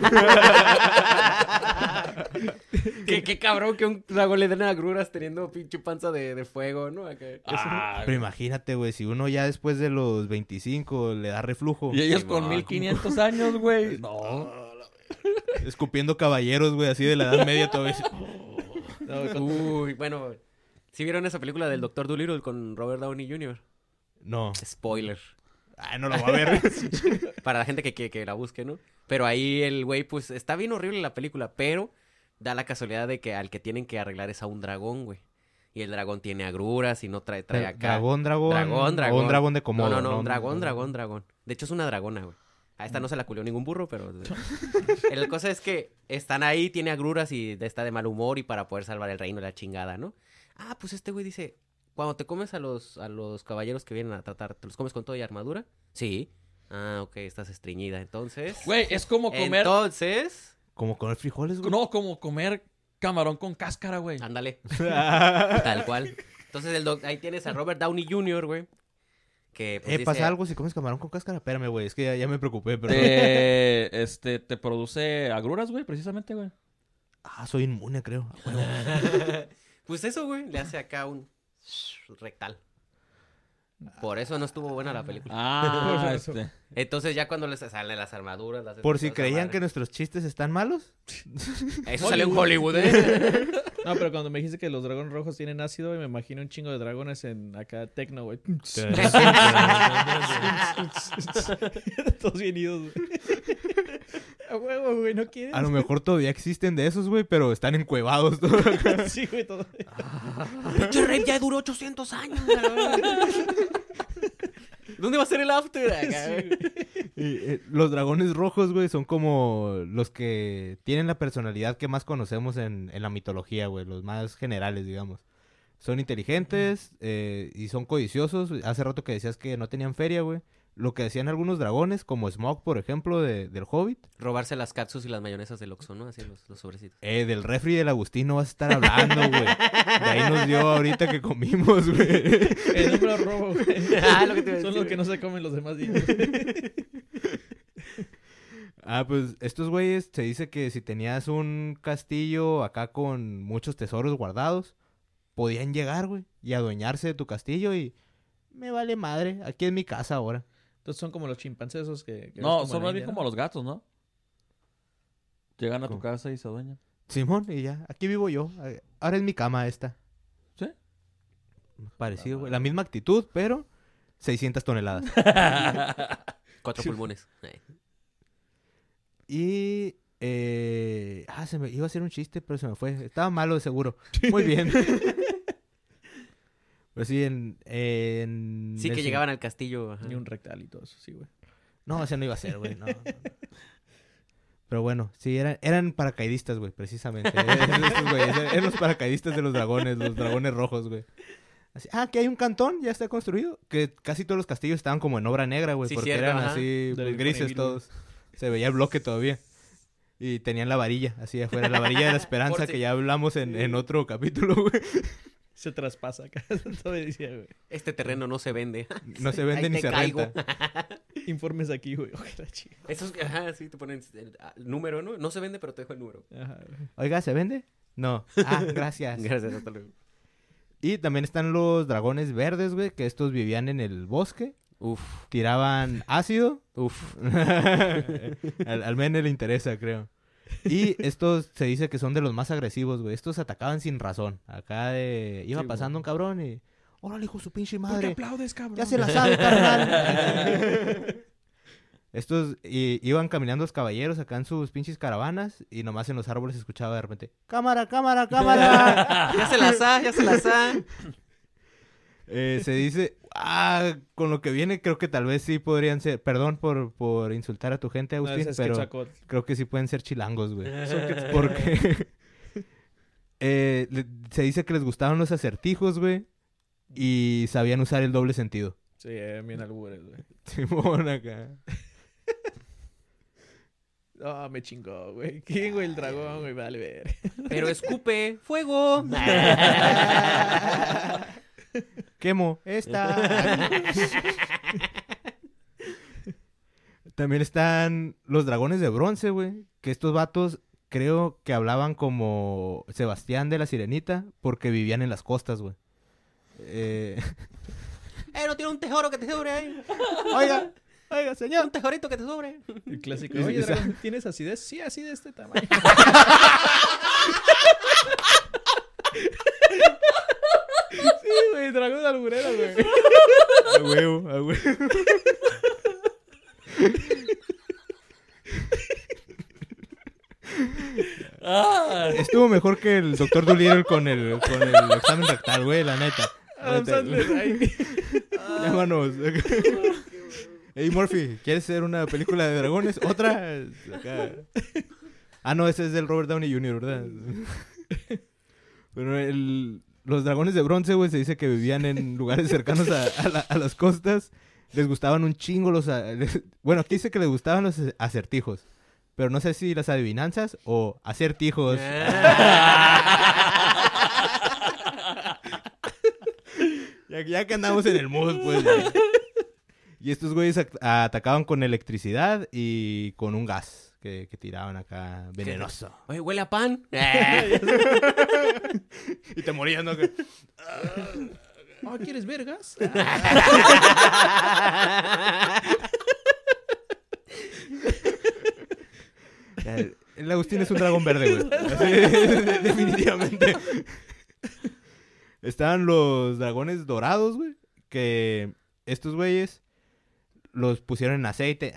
Qué cabrón que un dragón le den agruras teniendo pinche panza de fuego, ¿no? Pero imagínate, güey, si uno ya después de los 25 le da reflujo. Y ellos Sí, con no, 1500 años, güey. No. Escupiendo caballeros, güey, así de la Edad Media todavía. No, Uy, bueno, ¿sí vieron esa película del Dr. Dolittle con Robert Downey Jr.? No. Spoiler. Ay, no lo va a ver. Para la gente que la busque, ¿no? Pero ahí el güey, pues, está bien horrible la película, pero da la casualidad de que al que tienen que arreglar es a un dragón, güey. Y el dragón tiene agruras y no trae acá. Dragón. Dragón. O un dragón de Komodo. No, dragón. De hecho, es una dragona, güey. A esta no se la culió ningún burro, pero... La cosa es que están ahí, tiene agruras y está de mal humor y para poder salvar el reino de la chingada, ¿no? Ah, pues este güey dice, cuando te comes a los caballeros que vienen a tratar, ¿te los comes con todo y armadura? Sí. Ah, ok, estás estreñida. Entonces... Güey, es como comer... Entonces... Como comer frijoles, güey. No, como comer camarón con cáscara, güey. Ándale. Tal cual. Entonces ahí tienes a Robert Downey Jr., güey. Que pues, ¿Pasa dice, algo si comes camarón con cáscara? Espérame, güey, es que ya me preocupé, pero... Te produce agruras, güey, precisamente, güey. soy inmune, creo. A huevo. Pues eso, güey, le hace acá un rectal. Por eso no estuvo buena la película. Ah, Entonces ya cuando les salen las armaduras... Por si creían que nuestros chistes están malos. Eso salió en Hollywood, ¿eh? No, pero cuando me dijiste que los dragones rojos tienen ácido, güey, me imagino un chingo de dragones en acá tecno, güey. Todos bien idos, güey. A huevo, güey, ¿no quieres? A lo mejor todavía existen de esos, güey, pero están encuevados. Sí, güey, todo. Pinche rey ya duró 800 años. ¿Dónde va a ser el after? Acá, Y, los dragones rojos, güey, son como los que tienen la personalidad que más conocemos en la mitología, güey. Los más generales, digamos. Son inteligentes y son codiciosos. Hace rato que decías que no tenían feria, güey. Lo que decían algunos dragones, como Smaug, por ejemplo, del Hobbit. Robarse las capsulas y las mayonesas del Oxxo, ¿no? Así los sobrecitos. Del refri del Agustín no vas a estar hablando, güey. De ahí nos dio ahorita que comimos, güey. El número robo, güey. Lo que te iba a Son decir, los que no se comen los demás niños. Pues estos güeyes se dice que si tenías un castillo acá con muchos tesoros guardados, podían llegar, güey, y adueñarse de tu castillo y me vale madre, aquí es mi casa ahora. Entonces son como los chimpancés esos que No, ves como son en más la bien India, como ¿no? los gatos, ¿no? Llegan a tu ¿Cómo? casa y se adueñan. Simón, y ya, aquí vivo yo. Ahora es mi cama esta. ¿Sí? Parecido, güey. La misma actitud, pero 600 toneladas. 4 pulmones. Y... se me iba a hacer un chiste, pero se me fue. Estaba malo de seguro. Muy bien. Pues sí, Sí, que llegaban al castillo. Ajá. Y un rectal y todo eso, sí, güey. No, ese no iba a ser, güey. No. Pero bueno, sí, eran paracaidistas, güey, precisamente. Estos güeyes, eran los paracaidistas de los dragones rojos, güey. Así, que hay un cantón, ya está construido. Que casi todos los castillos estaban como en obra negra, güey. Sí, porque cierto, eran ajá. así, Del pues, grises Infonavit, todos. Se veía el bloque todavía. Y tenían la varilla, así afuera. La varilla de la esperanza, Por si- que ya hablamos en otro capítulo, güey. Se traspasa acá. Todo decía, güey. Este terreno no se vende. No se vende Ahí ni te se caigo. renta. Informes aquí, güey. Oye, la chica. Esos, sí, te ponen el número, ¿no? No se vende, pero te dejo el número. Ajá, güey. Oiga, ¿se vende? No. Gracias. Gracias, hasta luego. Y también están los dragones verdes, güey, que estos vivían en el bosque. Uf, Tiraban ácido. uf. Al Mene le interesa, creo. Y estos se dice que son de los más agresivos, güey. Estos atacaban sin razón. Acá iba Sí, pasando güey. un cabrón y... ¡Órale, hijo de su pinche ¿Por qué madre! aplaudes, cabrón? ¡Ya se la sabe, carnal! Estos iban caminando los caballeros acá en sus pinches caravanas y nomás en los árboles se escuchaba de repente... ¡Cámara, cámara, cámara! Ya se las ha, ya se las ha. Se dice... con lo que viene creo que tal vez sí podrían ser... Perdón por insultar a tu gente, No, Agustín, ese es pero... Quetzalcóatl. Creo que sí pueden ser chilangos, güey. Son Quetzalcóatl. Porque se dice que les gustaban los acertijos, güey. Y sabían usar el doble sentido. Sí, bien albures, güey. Simón acá. Ah, me chingó, güey. ¿Quién, güey? El dragón, güey. Vale, ver. Pero escupe, fuego. Quemo. Esta. También están los dragones de bronce, güey. Que estos vatos creo que hablaban como Sebastián de la Sirenita porque vivían en las costas, güey. No tiene un tejoro que te sobre ahí. Oiga, señor. Un tejorito que te sobre. El clásico. Y- Oye, y- dragón, ¿tienes acidez? Sí, así de este tamaño. Sí, güey, dragón alburero, güey. A huevo, a huevo. Estuvo mejor que el Dr. Dolittle con el examen rectal, güey, la neta. Adam Sandler, ahí. Llámanos. Hey, Murphy, ¿quieres hacer una película de dragones? ¿Otra? Acá. No, ese es del Robert Downey Jr., ¿verdad? Pero los dragones de bronce, güey, se dice que vivían en lugares cercanos a las costas. Les gustaban un chingo bueno, aquí dice que les gustaban los acertijos. Pero no sé si las adivinanzas o acertijos. Ya que andamos en el mood, pues. Güey. Y estos güeyes atacaban con electricidad y con un gas que tiraban acá venenoso. Oye, huele a pan. Y te morías, ¿no? Oh, ¿quieres vergas? El Agustín es un dragón verde, güey. Así, definitivamente. Estaban los dragones dorados, güey. Que estos güeyes los pusieron en aceite.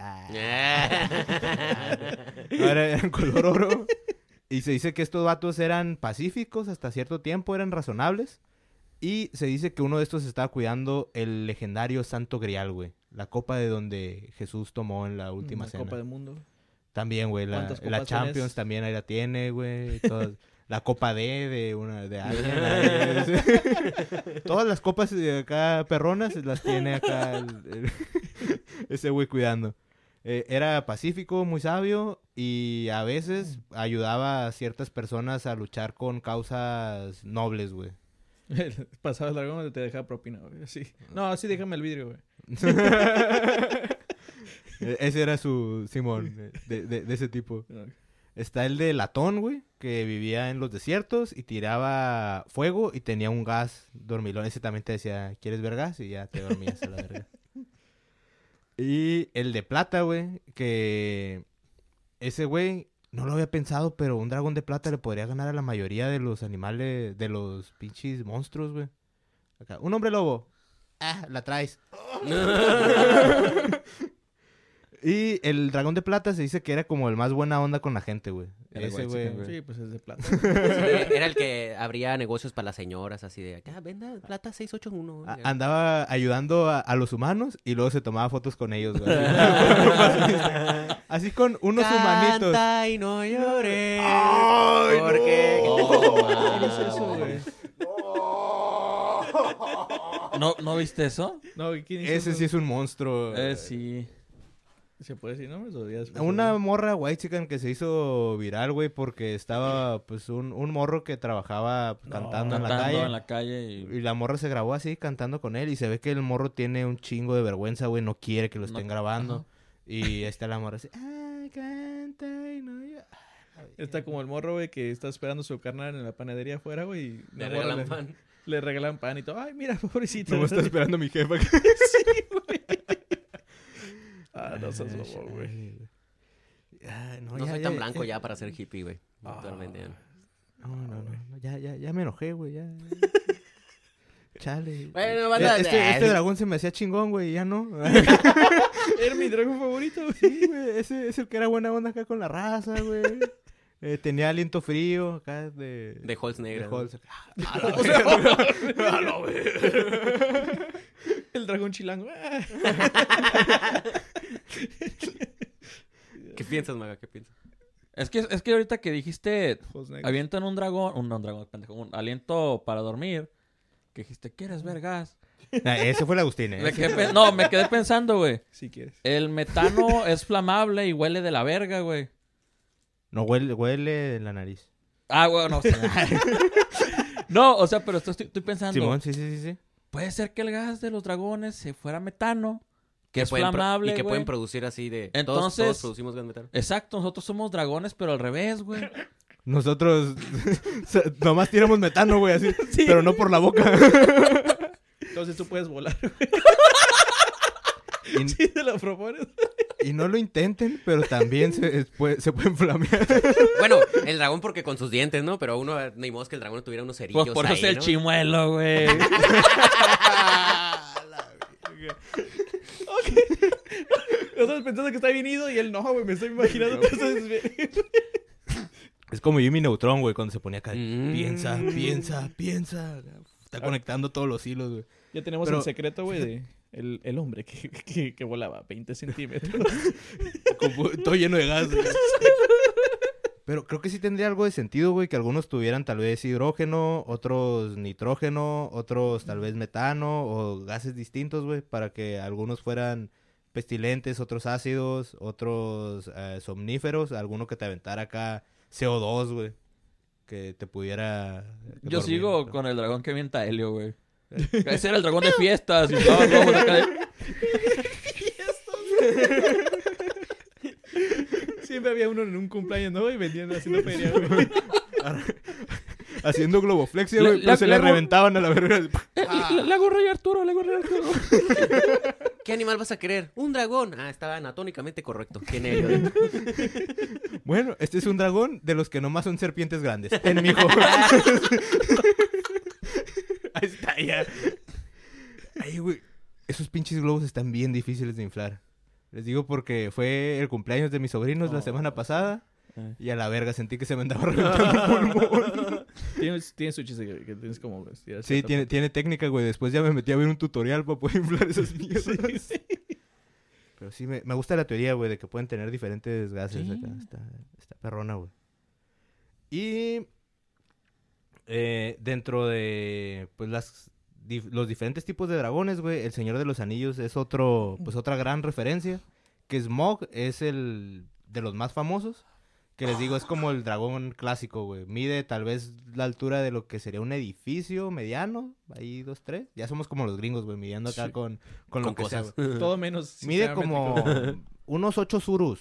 Ahora eran color oro. Y se dice que estos vatos eran pacíficos hasta cierto tiempo, eran razonables. Y se dice que uno de estos estaba cuidando el legendario Santo Grial, güey. La copa de donde Jesús tomó en la última Una cena. Copa del Mundo. También, güey. ¿Cuántas La copas Champions tienes? también ahí la tiene, güey. La Copa de alguien. Todas las copas de acá perronas las tiene acá ese güey cuidando. Era pacífico, muy sabio y a veces ayudaba a ciertas personas a luchar con causas nobles, güey. Pasaba el dragón y te dejaba propina, güey. Sí. No, sí, déjame el vidrio, güey. Ese era su Simón, de ese tipo. Está el de latón, güey, que vivía en los desiertos y tiraba fuego y tenía un gas dormilón. Ese también te decía, ¿quieres ver gas? Y ya te dormías a la verga. Y el de plata, güey, que ese güey, no lo había pensado, pero un dragón de plata le podría ganar a la mayoría de los animales, de los pinches monstruos, güey. Acá, un hombre lobo. La traes. Y el dragón de plata se dice que era como el más buena onda con la gente, güey. Ese, güey. Sí, pues es de plata. Sí, era el que abría negocios para las señoras, así de acá, venda plata 681. Andaba ayudando a los humanos y luego se tomaba fotos con ellos, güey. Así con unos humanitos. Canta y no llores. ¡Ay, porque... ¿Quién es eso, güey? ¿No viste eso? No, ¿quién hizo Ese eso? sí es un monstruo. Sí. ¿Se puede decir nombres o ya después? Una morra white chican que se hizo viral, güey, porque estaba, pues, un morro que trabajaba pues, cantando en la Cantando calle. en la calle y... Y la morra se grabó así, cantando con él. Y se ve que el morro tiene un chingo de vergüenza, güey. No quiere que lo estén grabando. Ajá. Y ahí está la morra así. Canta y no yo... Está como el morro, güey, que está esperando su carnal en la panadería afuera, güey. Y Le la morra regalan pan. Le regalan pan y todo. Ay, mira, pobrecito. No me está esperando mi jefa. No seas bobo, güey. No soy tan blanco ya para ser hippie, güey. Actualmente. No. Ya me enojé, güey. Ya. Chale. Bueno, banda, Este dragón se me hacía chingón, güey. Ya no. Era mi dragón favorito, güey. Sí, güey. Ese es el que era buena onda acá con la raza, güey. Tenía aliento frío acá de... De Halls negra. de Halls. El dragón chilango. ¿Qué piensas, Maga? ¿Qué piensas? Es que ahorita que dijiste, Ojos negros. avientan un dragón, pendejo, un aliento para dormir, que dijiste, ¿quieres ver gas? Ese fue el Agustín, ¿eh? Me quedé pensando, güey. Si quieres. El metano es flamable y huele de la verga, güey. No, huele en la nariz. Güey, no. No, o sea, pero estoy pensando. Simón, sí. Puede ser que el gas de los dragones se fuera metano, que es pueden flamable, y que güey. pueden producir así de... Entonces- todos producimos gas metano. Exacto, nosotros somos dragones, pero al revés, güey. Nosotros nomás tiramos metano, güey, así. Pero no por la boca. Entonces tú puedes volar, güey. Y, Si te lo propones. y no lo intenten, pero también se pueden flamear. Bueno, el dragón porque con sus dientes, ¿no? Pero uno, ni modo que el dragón tuviera unos cerillos Pues por eso ahí, es el ¿no? chimuelo, güey. Nosotros pensando que está bien ido y él no, güey. Me estoy imaginando que estás bien. Es como Jimmy Neutron, güey, cuando se ponía acá. Mm. Piensa. Está conectando todos los hilos, güey. Ya tenemos Pero- el secreto, güey, de el hombre que volaba 20 centímetros. Todo lleno de gas, güey. Pero creo que sí tendría algo de sentido, güey, que algunos tuvieran tal vez hidrógeno, otros nitrógeno, otros tal vez metano o gases distintos, güey, para que algunos fueran pestilentes, otros ácidos, otros somníferos, alguno que te aventara acá CO2, güey, que te pudiera... Yo dormir. sigo con el dragón que mienta Helio, güey. Ese era el dragón de fiestas. Y estaba globos acá de- Siempre había uno en un cumpleaños, ¿no? Y vendiendo, haciendo feria, güey. Haciendo globoflexia, Le- güey, pero le- se le le hago- reventaban a la verga. Le hago rey Arturo. ¿Qué animal vas a querer? Un dragón. Estaba anatómicamente correcto. Tiene helio dentro. Bueno, este es un dragón de los que nomás son serpientes grandes. En mi hijo. Ahí está, ya. Ay, güey. Esos pinches globos están bien difíciles de inflar. Les digo porque fue el cumpleaños de mis sobrinos la semana pasada. Y a la verga sentí que se me andaba reventando el pulmón. Tiene su chiste que tienes como... estirar Sí, cierta tiene técnica, güey. Después ya me metí a ver un tutorial para poder inflar esas mierdas. Pero sí, me gusta la teoría, güey, de que pueden tener diferentes gases Sí. acá. Está perrona, güey. Y dentro de pues los diferentes tipos de dragones, güey, el Señor de los Anillos es otra gran referencia. Que Smaug es el de los más famosos. Que les digo, es como el dragón clásico, güey. Mide tal vez la altura de lo que sería un edificio mediano. Ahí 2, 3. Ya somos como los gringos, güey, midiendo acá Sí. con lo que sea, cosas. güey. todo menos... Mide como unos 8 surus.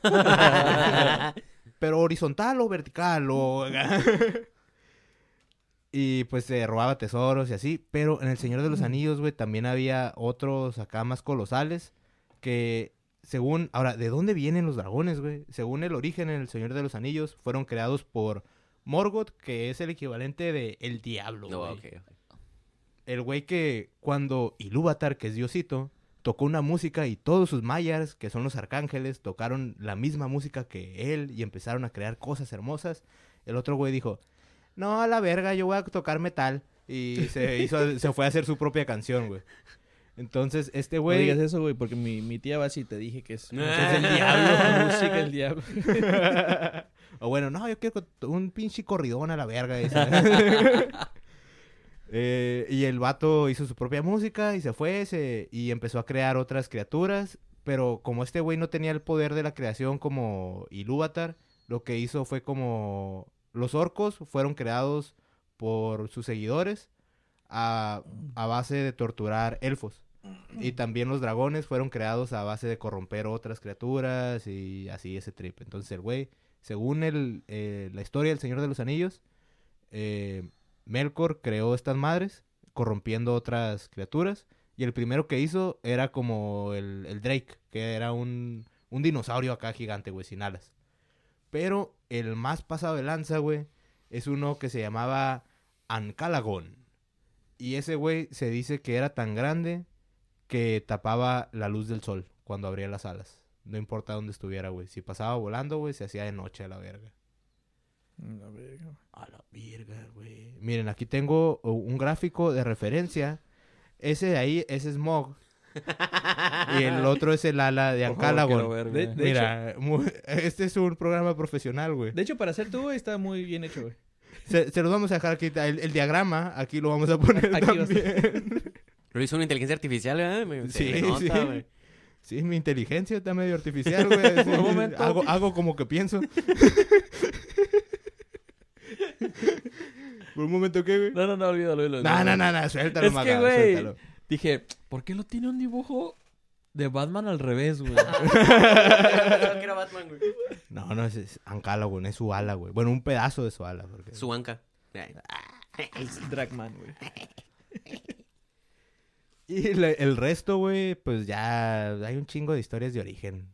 Pero horizontal o vertical o... Y pues se robaba tesoros y así. Pero en El Señor de los Anillos, güey, también había otros acá más colosales. Que según... Ahora, ¿de dónde vienen los dragones, güey? Según el origen en El Señor de los Anillos, fueron creados por Morgoth, que es el equivalente de el diablo, No, güey. ok. el güey que cuando Ilúvatar, que es Diosito, tocó una música y todos sus mayas, que son los arcángeles, tocaron la misma música que él y empezaron a crear cosas hermosas, el otro güey dijo, no, a la verga, yo voy a tocar metal. Y se fue a hacer su propia canción, güey. Entonces, este No güey... digas eso, güey, porque mi tía va así te dije que es el diablo, música del diablo. O bueno, no, yo quiero un pinche corridón a la verga. Y el vato hizo su propia música y se fue y empezó a crear otras criaturas. Pero como este güey no tenía el poder de la creación como Ilúvatar, lo que hizo fue como... Los orcos fueron creados por sus seguidores a base de torturar elfos. Y también los dragones fueron creados a base de corromper otras criaturas y así ese trip. Entonces el güey, según la historia del Señor de los Anillos, Melkor creó estas madres corrompiendo otras criaturas. Y el primero que hizo era como el Drake, que era un dinosaurio acá gigante, güey, sin alas. Pero el más pasado de lanza, güey, es uno que se llamaba Ancalagón. Y ese güey se dice que era tan grande que tapaba la luz del sol cuando abría las alas. No importa dónde estuviera, güey. Si pasaba volando, güey, se hacía de noche a la verga. La verga. A la verga, güey. Miren, aquí tengo un gráfico de referencia. Ese de ahí es Smog. Y el otro es el ala de Ancalagón. Mira, este es un programa profesional, güey. De hecho, para hacer tú, güey, está muy bien hecho, güey. Se los vamos a dejar aquí. El diagrama, aquí lo vamos a poner Aquí también. Lo hizo una inteligencia artificial, ¿verdad? Sí, Se nota, sí. güey. Sí, mi inteligencia está medio artificial, güey. Sí, Un momento. hago como que pienso. ¿Por un momento qué, güey? No, olvídalo. No, suéltalo, Es que, Maga, güey, suéltalo. dije, ¿por qué no tiene un dibujo de Batman al revés, güey? Pensaba que era Batman, güey. No, es Ancalagón, es su ala, güey. Bueno, un pedazo de su ala. Porque... Su anca. Es Dragman, güey. Y el resto, güey, pues ya hay un chingo de historias de origen.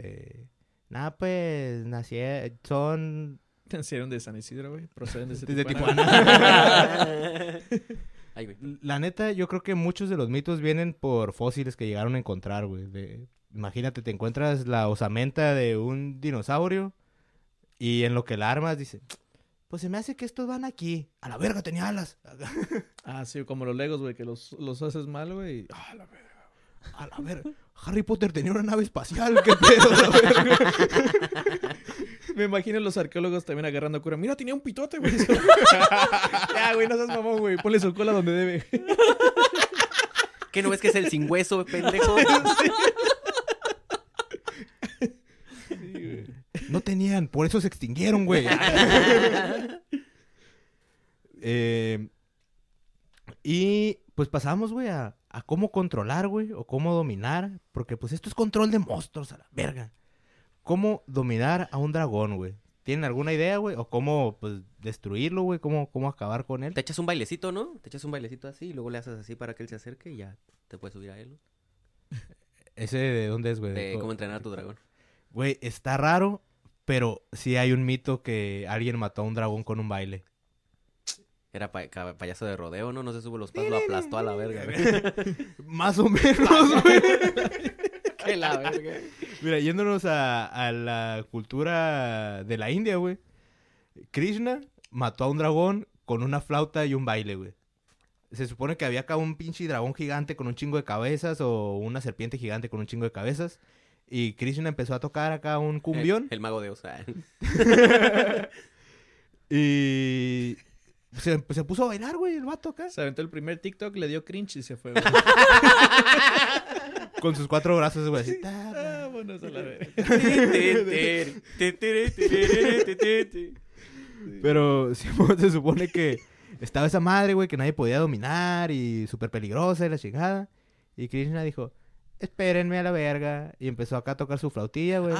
Pues, son... Nacieron de San Isidro, güey. Proceden de Desde Tijuana. Ay, güey. La neta, yo creo que muchos de los mitos vienen por fósiles que llegaron a encontrar, güey. Imagínate, te encuentras la osamenta de un dinosaurio y en lo que la armas dice, pues se me hace que estos van aquí. A la verga, tenía alas. Ah, sí, como los Legos, güey, que los haces mal, güey. A la verga. A la verga. Harry Potter tenía una nave espacial. ¿Qué pedo? A la verga. Me imagino los arqueólogos también agarrando cura. Mira, tenía un pitote, güey. Ya, güey, no seas mamón, güey. Ponle su cola donde debe. ¿Qué no ves que es el sin hueso, pendejo? No tenían, por eso se extinguieron, güey. Y pues pasamos, güey, a cómo controlar, güey, o cómo dominar. Porque pues esto es control de monstruos, a la verga. ¿Cómo dominar a un dragón, güey? ¿Tienen alguna idea, güey? ¿O cómo, pues, destruirlo, güey? ¿Cómo acabar con él? Te echas un bailecito, ¿no? Te echas un bailecito así y luego le haces así para que él se acerque y ya te puedes subir a él. ¿Ese de dónde es, güey? De cómo entrenar a tu dragón. Güey, está raro, pero sí hay un mito que alguien mató a un dragón con un baile. Era payaso de rodeo, ¿no? No se sube los pasos, lo aplastó a la verga, güey. Más o menos, güey. Que la verga. Mira, yéndonos a la cultura de la India, güey. Krishna mató a un dragón con una flauta y un baile, güey. Se supone que había acá un pinche dragón gigante con un chingo de cabezas o una serpiente gigante con un chingo de cabezas. Y Krishna empezó a tocar acá un cumbión. El mago de Oz. Y se puso a bailar, güey, el vato acá. Se aventó el primer TikTok, le dio cringe y se fue, güey. Con sus 4 brazos, güey, así. Vámonos a la verga. Pero se supone que estaba esa madre, güey, que nadie podía dominar y súper peligrosa y la chingada. Y Krishna dijo, espérenme a la verga. Y empezó acá a tocar su flautilla, güey.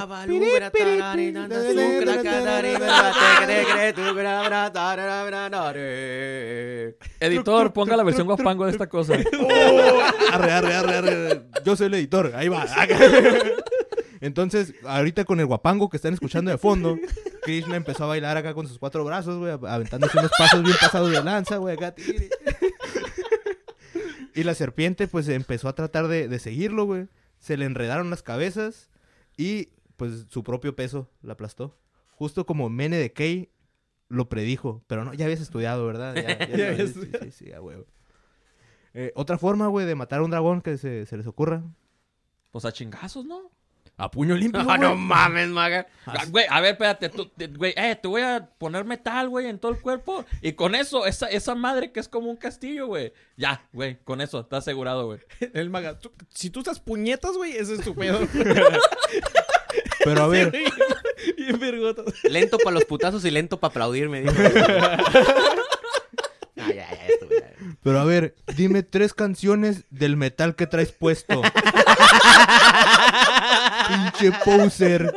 Editor, ponga la versión guapango de esta cosa. Arre. Yo soy el editor, ahí va. Entonces, ahorita con el guapango que están escuchando de fondo, Krishna empezó a bailar acá con sus 4 brazos, güey, aventándose unos pasos bien pasados de lanza, güey, acá. Y la serpiente, pues, empezó a tratar de seguirlo, güey. Se le enredaron las cabezas y, pues, su propio peso la aplastó. Justo como Mene de Key lo predijo. Pero no, ya habías estudiado, ¿verdad? Ya había estudiado. Sí, a huevo. Otra forma, güey, de matar a un dragón que se les ocurra. Pues a chingazos, ¿no? A puño limpio, No, güey. no mames, maga. Güey, a ver, espérate, güey, te voy a poner metal, güey, en todo el cuerpo. Y con eso, esa madre que es como un castillo, güey. Ya, güey, con eso, está asegurado, güey. El maga, si tú estás puñetas, güey, ese es tu pedo. Pero a ver, Bien vergota. Lento para los putazos y lento para aplaudir, me dijo. Ya, esto, ya. pero a ver, dime 3 canciones del metal que traes puesto. Pinche poser.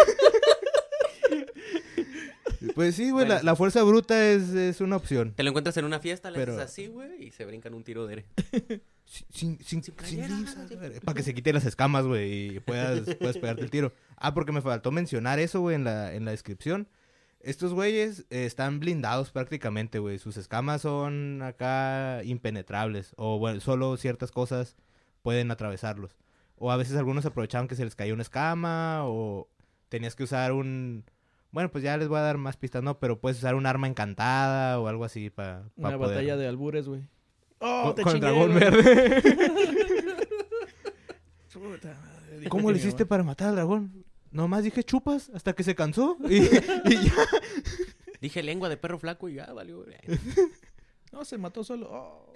Pues sí, güey, Bueno. la fuerza bruta es una opción. Te lo encuentras en una fiesta, le Pero- haces así, güey, y se brincan un tiro de... Sin playera, lisa, sin- güey, para que se quite las escamas, güey, y puedas pegarte el tiro. Ah, porque me faltó mencionar eso, güey, en la descripción. Estos güeyes están blindados prácticamente, güey. Sus escamas son acá impenetrables. O, bueno, solo ciertas cosas pueden atravesarlos. O a veces algunos aprovechaban que se les caía una escama, o tenías que usar un... Bueno, pues ya les voy a dar más pistas, ¿no? Pero puedes usar un arma encantada o algo así para Una batalla de albures, güey. ¡Oh, te con el chingué, dragón güey! verde. Puta madre, dije ¿Cómo que le mi hiciste mamá- para matar al dragón? Nomás dije chupas hasta que se cansó. Y ya. Dije lengua de perro flaco y ya, valió, güey. No, se mató solo. Oh.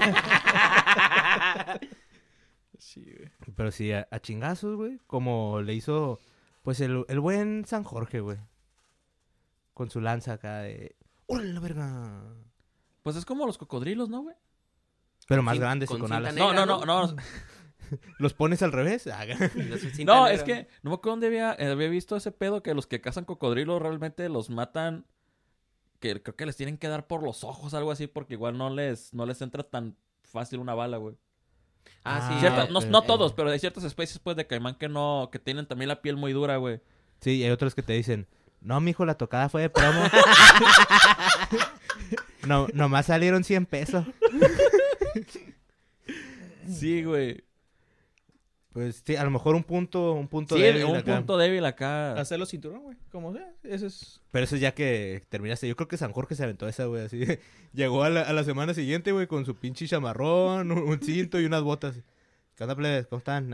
Sí, güey. Pero sí, a chingazos, güey. Como le hizo, pues, el buen San Jorge, güey. Con su lanza acá de... ¡Órale, la verga! Pues es como los cocodrilos, ¿no, güey? Pero más Cin- grandes y con con cinta alas. negra. No. ¿Los pones al revés? No, es que no me acuerdo dónde había visto ese pedo que los que cazan cocodrilos realmente los matan. Que creo que les tienen que dar por los ojos, algo así, porque igual no les entra tan fácil una bala, güey. Ah, sí. Ciertas- no eh, todos, pero hay ciertas especies pues de caimán que tienen también la piel muy dura, güey. Sí, y hay otros que te dicen... No, mijo, la tocada fue de promo. No, nomás salieron 100 pesos. Sí, güey. Pues sí, a lo mejor un punto Sí, débil un acá. punto débil acá. Hacerlo cinturón, güey. Como sea. Ese es... Pero eso es ya que terminaste. Yo creo que San Jorge se aventó esa, güey, así. Llegó a la semana siguiente, güey, con su pinche chamarrón, un cinto y unas botas. ¿Qué onda, plebes? ¿Cómo están?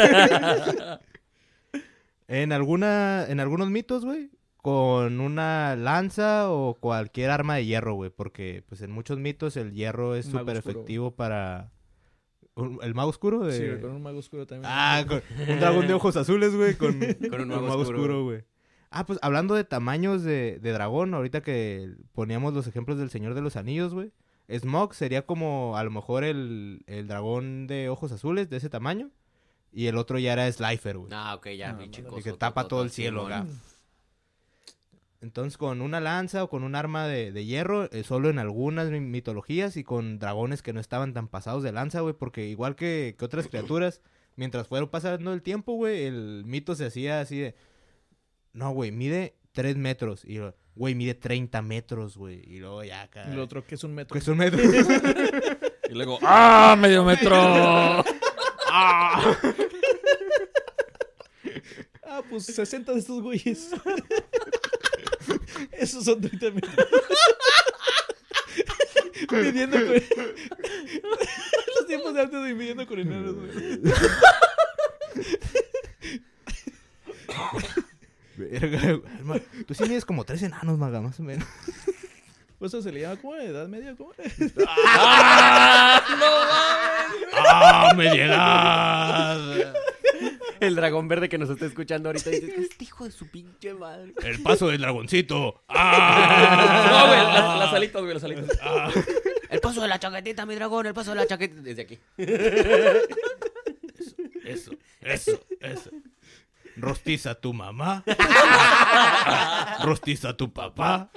En algunos mitos, güey, con una lanza o cualquier arma de hierro, güey. Porque, pues, en muchos mitos el hierro es Mago súper oscuro. efectivo para... ¿El mago oscuro? De... Sí, güey, con un mago oscuro también. Ah, con un dragón de ojos azules, güey, con un mago oscuro, güey. Ah, pues hablando de tamaños de dragón, ahorita que poníamos los ejemplos del Señor de los Anillos, güey. Smaug sería como a lo mejor el dragón de ojos azules de ese tamaño. Y el otro ya era Slifer, güey. Ah, ok, ya, No, pinche no, Y coso, que tapa todo el sí, cielo, güey. acá. Entonces, con una lanza o con un arma de hierro, solo en algunas mitologías y con dragones que no estaban tan pasados de lanza, güey, porque igual que otras criaturas, mientras fueron pasando el tiempo, güey, el mito se hacía así de, no, güey, mide 3 metros, y güey, mide 30 metros, güey, y luego ya acá... El otro que es un metro. ¿Qué es un metro? Y luego, ¡ah, medio metro! ¡Ah! Ah, pues 60 de estos güeyes. Esos son 30 metros. Midiendo con... Los tiempos de antes de midiendo con enanos, güey. Verga, güey. Tú sí mides como 3 enanos, maga, más o menos. Pues eso se le llama como edad media, ¿cómo? ¡Ah, mediedad! El dragón verde que nos está escuchando ahorita dice, este hijo de su pinche madre. El paso del dragoncito. No, ¡Ah! güey, las alitas, güey, las alitas. Ah. El paso de la chaquetita, mi dragón, el paso de la chaquetita. Desde aquí. Eso. Rostiza tu mamá. Rostiza tu papá.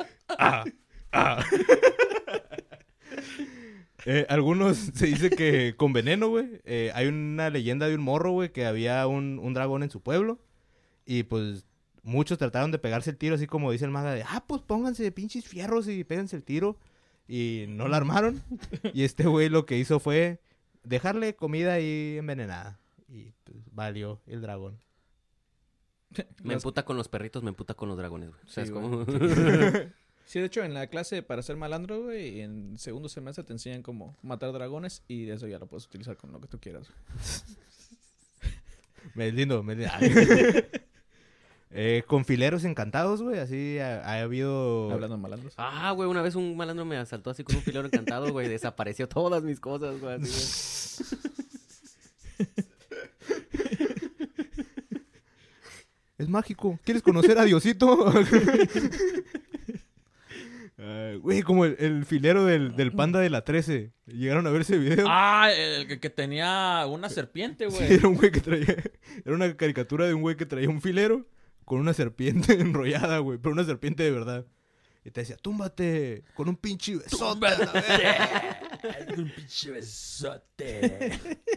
Algunos se dice que con veneno, güey. Hay una leyenda de un morro, güey, que había un dragón en su pueblo. Y pues muchos trataron de pegarse el tiro, así como dice el maga, de, pues pónganse pinches fierros y péganse el tiro. Y no la armaron. Y este güey lo que hizo fue dejarle comida ahí envenenada. Y pues, valió el dragón. Me emputa con los perritos, me emputa con los dragones, güey. Sí, ¿Sabes güey. cómo? Sí, de hecho, en la clase para ser malandro, güey, en segundo semestre te enseñan cómo matar dragones y eso ya lo puedes utilizar con lo que tú quieras. Me es lindo. Con fileros encantados, güey, así ha habido... Hablando de malandros. Ah, güey, una vez un malandro me asaltó así con un filero encantado, güey. Desapareció todas mis cosas, güey. Así, Es mágico. ¿Quieres conocer a Diosito? Güey, como el filero del panda de la 13. ¿Llegaron a ver ese video? Ah, el que tenía una serpiente, Sí, güey. era un güey que traía... Era una caricatura de un güey que traía un filero con una serpiente enrollada, güey. Pero una serpiente de verdad. Y te decía, túmbate con un pinche besote. a la verga". Un pinche besote.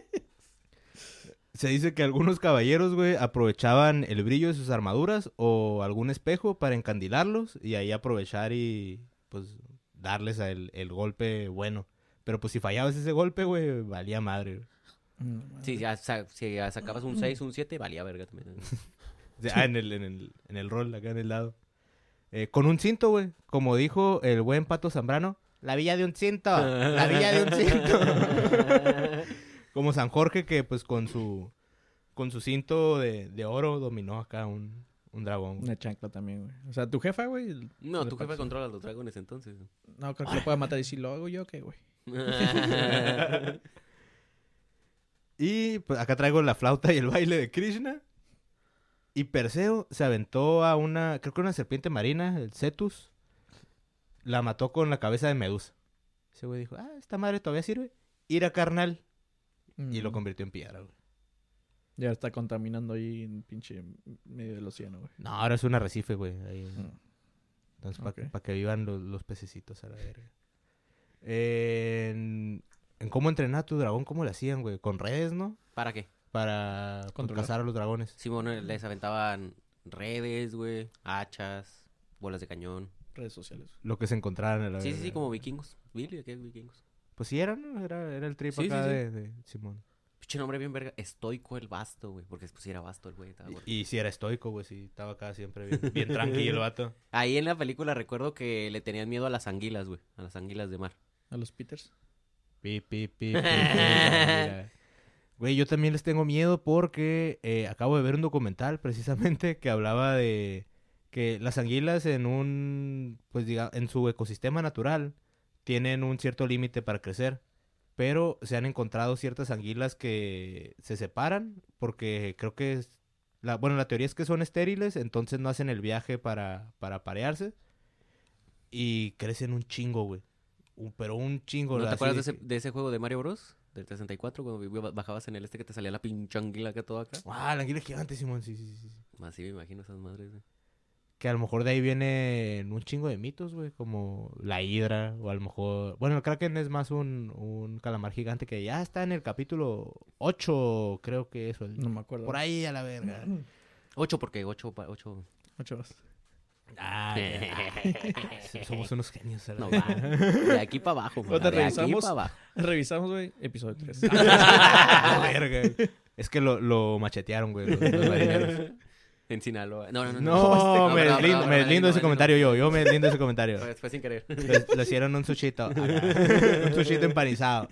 Se dice que algunos caballeros, güey, aprovechaban el brillo de sus armaduras o algún espejo para encandilarlos y ahí aprovechar y, pues, darles el golpe bueno. Pero, pues, si fallabas ese golpe, güey, valía madre. sí, si ya sacabas un 6, un 7, valía verga también. O sea, en el rol, acá en el lado. Con un cinto, güey. Como dijo el buen Pato Zambrano, la villa de un cinto. La villa de un cinto. Como San Jorge que, pues, con su cinto de oro dominó acá un dragón. Güey. Una chancla también, güey. O sea, tu jefa, güey. No, le tu jefe pasó. controla a los dragones entonces. No, creo que lo pueda matar y si lo hago yo, ¿qué, güey? Y pues acá traigo la flauta y el baile de Krishna. Y Perseo se aventó a creo que una serpiente marina, el Cetus. La mató con la cabeza de Medusa. Ese güey dijo, esta madre todavía sirve. Ira carnal. Y lo convirtió en piedra, güey. Ya está contaminando ahí en pinche medio del océano, güey. No, ahora es un arrecife, güey. Ahí. Mm. Entonces, Ok. para que vivan los pececitos a la verga. En cómo entrenar a tu dragón, ¿cómo le hacían, güey? Con redes, ¿no? ¿Para qué? Para pues, Controlar. cazar a los dragones. Simón les aventaban redes, güey, hachas, bolas de cañón. Redes sociales. Lo que se encontraran en la Sí, verga. sí, sí, como vikingos. Billy, ¿qué vikingos? Pues sí, era, ¿no? Era el trip Sí, acá sí, sí. de Simón. Pinche nombre bien verga. Estoico el Basto, güey. Porque después sí era Basto el güey. Estaba gordo. Y sí era estoico, güey. Sí, estaba acá siempre bien tranquilo el vato. Ahí en la película recuerdo que le tenían miedo a las anguilas, güey. A las anguilas de mar. A los Peters. Pi, pi, pi, pi, pi, mira. Güey, yo también les tengo miedo porque acabo de ver un documental precisamente que hablaba de que las anguilas pues diga, en su ecosistema natural tienen un cierto límite para crecer, pero se han encontrado ciertas anguilas que se separan porque creo que la teoría es que son estériles, entonces no hacen el viaje para parearse y crecen un chingo, güey. Pero un chingo. ¿No te así acuerdas de de ese juego de Mario Bros? Del 64, cuando bajabas en el que te salía la pinche anguila que todo acá. La anguila gigante, Simón, sí. Así me imagino esas madres, güey. Que a lo mejor de ahí vienen un chingo de mitos, güey, como la hidra, o a lo mejor... Bueno, el Kraken es más un calamar gigante que ya está en el capítulo 8, creo que eso. No me acuerdo. Por ahí a la verga. 8 porque 8. 8 horas. Somos unos genios. A la No, verga. va. De aquí para abajo, man. Ahorita De aquí revisamos. para abajo. Revisamos, güey. Episodio 3. A la verga. Es que lo machetearon, güey, los marineros. En Sinaloa. No, No, me perdón, deslindo, perdón, me deslindo de ese no. comentario yo me deslindo de ese comentario. Fue sin querer. Le hicieron un sushito. Acá. Un sushito empanizado.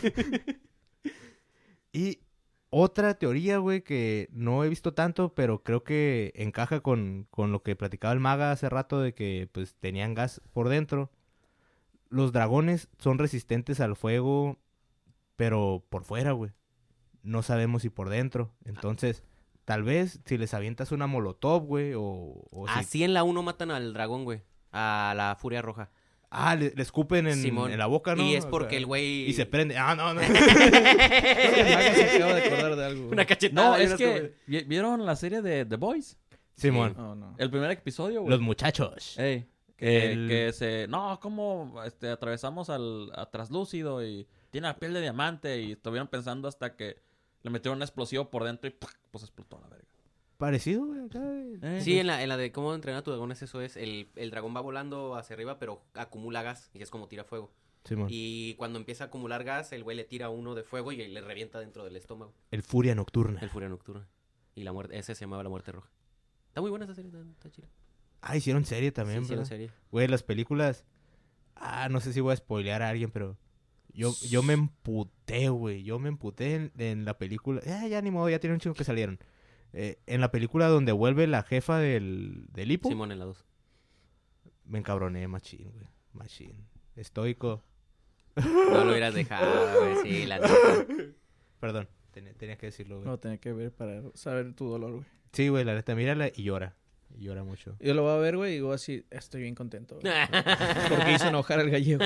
Y otra teoría, güey, que no he visto tanto, pero creo que encaja con lo que platicaba el maga hace rato de que, pues, tenían gas por dentro. Los dragones son resistentes al fuego, pero por fuera, güey. No sabemos si por dentro. Entonces, tal vez si les avientas una molotov, güey, o si... Así en la 1 matan al dragón, güey. A la furia roja. Le escupen Simón. en la boca, ¿no? Y es O porque sea, el güey... Y se prende. No. Creo que el Maga se acaba de acordar de algo. güey. Una cachetada. No, y es unas que... ¿Vieron la serie de The Boys? Simón. Oh, no. El primer episodio, güey. Los muchachos. Ey, que se... No, ¿cómo atravesamos a Traslúcido y tiene la piel de diamante? Y estuvieron pensando hasta que le metieron un explosivo por dentro y pues explotó a la verga. Parecido, güey, acá, güey. Sí, en la de cómo entrenar a tu dragón eso es. El dragón va volando hacia arriba, pero acumula gas y es como tira fuego. Simón. Y cuando empieza a acumular gas, el güey le tira uno de fuego y le revienta dentro del estómago. El Furia Nocturna. El Furia Nocturna. Y la muerte, ese se llamaba La Muerte Roja. Está muy buena esa serie, está chida. Ah, hicieron serie también, Sí, hicieron ¿verdad? serie. Güey, las películas... no sé si voy a spoilear a alguien, pero... Yo me emputé, güey. Yo me emputé en la película... Ya ni modo, ya tiene un chingo que salieron. En la película donde vuelve la jefa del hipo. Simón en la 2. Me encabroné, machín, güey. Machín. Estoico. No lo hubieras dejado, güey. Sí, la neta. Perdón, tenía que decirlo, güey. No, tenía que ver para saber tu dolor, güey. Sí, güey, la neta, mírala y llora. Y llora mucho. Yo lo voy a ver, güey, y digo así, estoy bien contento, güey. Porque hizo enojar al gallego.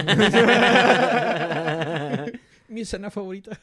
Mi escena favorita.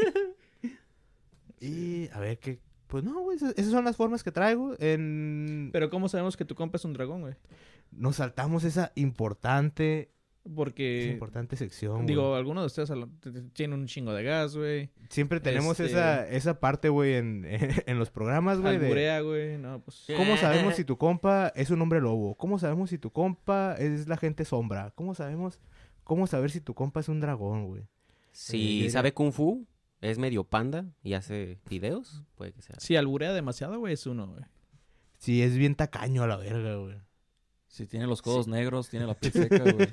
Y a ver qué... Pues no, güey, esas son las formas que traigo. Pero ¿cómo sabemos que tu compa es un dragón, güey? Nos saltamos esa importante Porque, sección, digo, güey. algunos de ustedes tienen un chingo de gas, güey. Siempre tenemos este- esa parte, güey, en los programas, güey, de... Alburea, güey. No, pues... ¿Cómo sabemos si tu compa es un hombre lobo? ¿Cómo sabemos si tu compa es la gente sombra? ¿Cómo saber si tu compa es un dragón, güey? Si sabe Kung Fu, es medio panda y hace videos, puede que sea. Si alburea demasiado, güey, es uno, güey. Sí, es bien tacaño a la verga, güey. Si tiene los codos negros, tiene la piel seca, güey.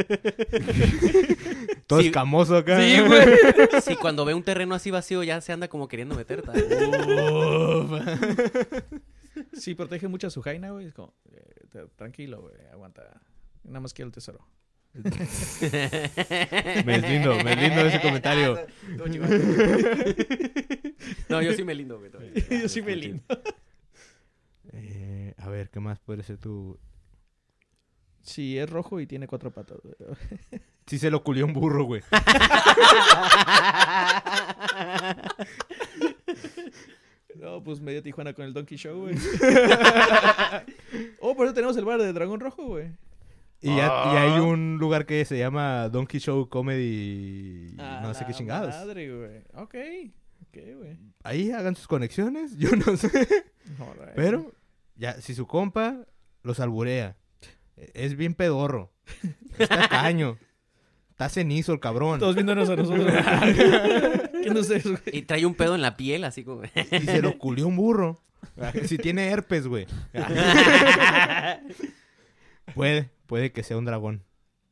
Todo Sí. escamoso acá. Sí, güey. Si cuando ve un terreno así vacío ya se anda como queriendo meter. Sí, protege mucho a su jaina, güey. Es como, tranquilo, güey, aguanta. Nada más quiero el tesoro. Me deslindo de ese comentario. No, yo sí me lindo, güey. Yo sí me lindo. A ver, ¿qué más puede ser tu...? Si es rojo y tiene 4 patas, güey. Sí se lo culió un burro, güey. No, pues medio Tijuana con el Donkey Show, güey. Por eso tenemos el bar de Dragón Rojo, güey. Y hay un lugar que se llama Donkey Show Comedy... no sé qué chingados. Madre, güey. Ok, güey. Ahí hagan sus conexiones, yo no sé. Alright. Pero, ya, si su compa los alburea, es bien pedorro, está caño, está cenizo el cabrón, Todos viéndonos a nosotros. ¿Qué no sé, güey? Y trae un pedo en la piel, así como... y se lo culió un burro. Si tiene herpes, güey. Puede que sea un dragón.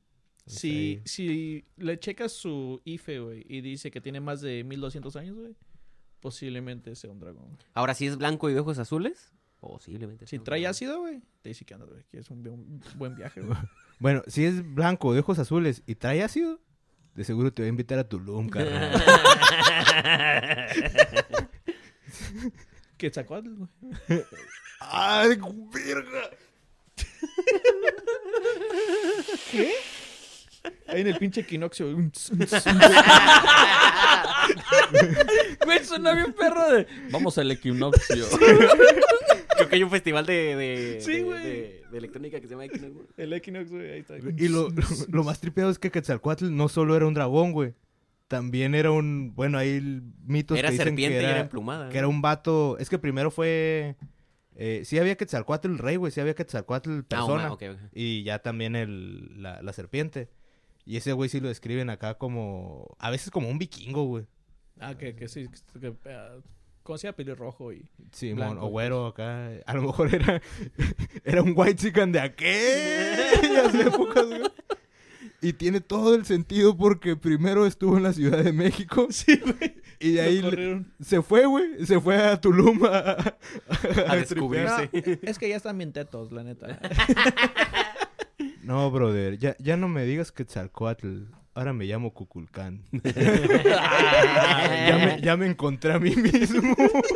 Si le checas su IFE, güey, y dice que tiene más de 1200 años, güey, posiblemente sea un dragón. Ahora, si es blanco y de ojos azules, posiblemente. Si sea un trae dragón. ácido, güey, te dice que anda, güey, que es un buen viaje, güey. Bueno, si es blanco, de ojos azules y trae ácido, de seguro te va a invitar a Tulum, carnal. Quetzalcóatl, güey. ¡Ay, verga! ¿Qué? Ahí en el pinche equinoccio. Güey, suena bien perro de... Vamos al equinoccio. Creo que hay un festival de Sí, güey. de electrónica que se llama Equinox, güey. El equinox, güey, ahí está. Y lo más tripeado es que Quetzalcóatl no solo era un dragón, güey. También era un... Bueno, hay mitos Era que dicen serpiente que y era era, emplumada. que era un vato... Es que primero fue... sí había Quetzalcóatl el rey, güey. Sí había Quetzalcóatl persona. Ok. Y ya también la serpiente. Y ese güey sí lo describen acá como... A veces como un vikingo, güey. Que sí. Conocía pelirrojo y... Sí, Blanco, o güero acá. A lo mejor era un white chican de aquellas épocas, güey. Y tiene todo el sentido porque primero estuvo en la Ciudad de México. Sí, güey. Y de ahí Lo corrieron. se fue, güey. Se fue a Tulum a descubrirse. tripear. Es que ya están bien tetos, la neta. No, brother. Ya no me digas Quetzalcóatl. Ahora me llamo Cuculcán. ya me encontré a mí mismo.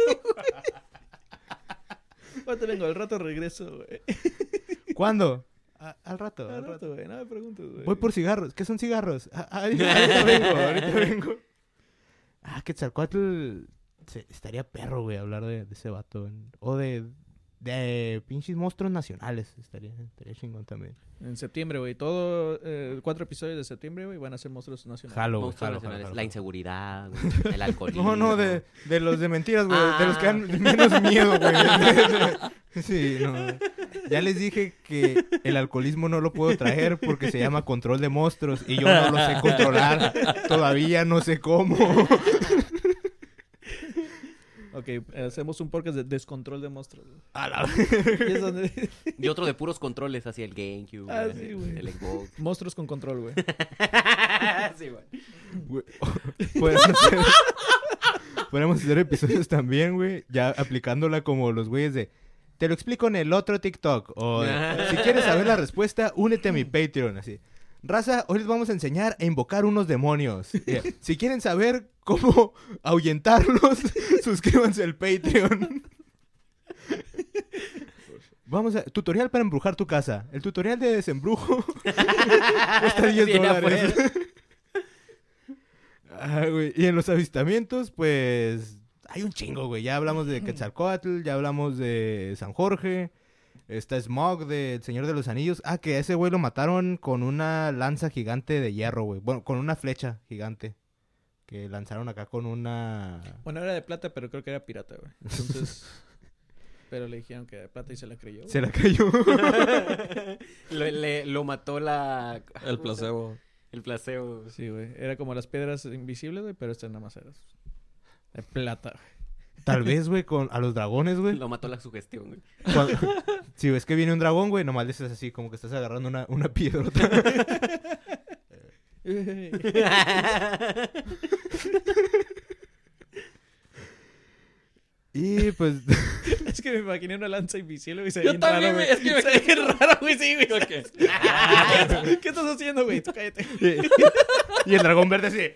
Ahorita vengo, al rato regreso, güey. ¿Cuándo? Al rato. Al rato, güey. No me preguntes, güey. Voy por cigarros. ¿Qué son cigarros? Ahorita vengo. Quetzalcóatl... Estaría perro, güey, hablar de ese vato. O de pinches monstruos nacionales. Estaría chingón también. En septiembre, güey. Todo 4 episodios de septiembre, güey, van a ser monstruos nacionales. Jalo, güey. Monstruos nacionales. La inseguridad, güey, el alcoholismo. No, de los de mentiras, güey. De los que dan menos miedo, güey. Sí, no. Ya les dije que el alcoholismo no lo puedo traer porque se llama control de monstruos y yo no lo sé controlar. Todavía no sé cómo. Ok, hacemos un podcast de descontrol de monstruos. A la Y es donde... Y otro de puros controles, así el GameCube, Ah, güey, sí, güey. el Xbox. Monstruos con control, güey. Sí, güey. Güey, podemos hacer episodios también, güey, ya aplicándola como los güeyes de te lo explico en el otro TikTok o si quieres saber la respuesta, únete a mi Patreon, así. Raza, hoy les vamos a enseñar a invocar unos demonios. Si quieren saber cómo ahuyentarlos, suscríbanse al Patreon. Vamos a... Tutorial para embrujar tu casa. El tutorial de desembrujo cuesta $10. Ah, güey. Y en los avistamientos, pues... Hay un chingo, güey. Ya hablamos de Quetzalcóatl, ya hablamos de San Jorge. Está Smog del Señor de los Anillos. Ah, que a ese güey lo mataron con una lanza gigante de hierro, güey. Bueno, con una flecha gigante. Que lanzaron acá con una... Bueno, era de plata, pero creo que era pirata, güey. Entonces... Pero le dijeron que era de plata y se la creyó. Se la cayó. Lo mató la... El placebo. El placebo. Sí, güey. Era como las piedras invisibles, güey, pero estas nada más eran de plata, güey. Tal vez, güey, a los dragones, güey. Lo mató la sugestión, güey. Si ves que viene un dragón, güey, nomás le haces así, como que estás agarrando una piedrota. Y pues... Es que me imaginé una lanza invisible y se Yo ve bien también, raro, güey. güey. Es que me Se ve bien raro, güey, sí, güey. Ok. ¿Qué estás haciendo, güey? Tú cállate. y el dragón verde así...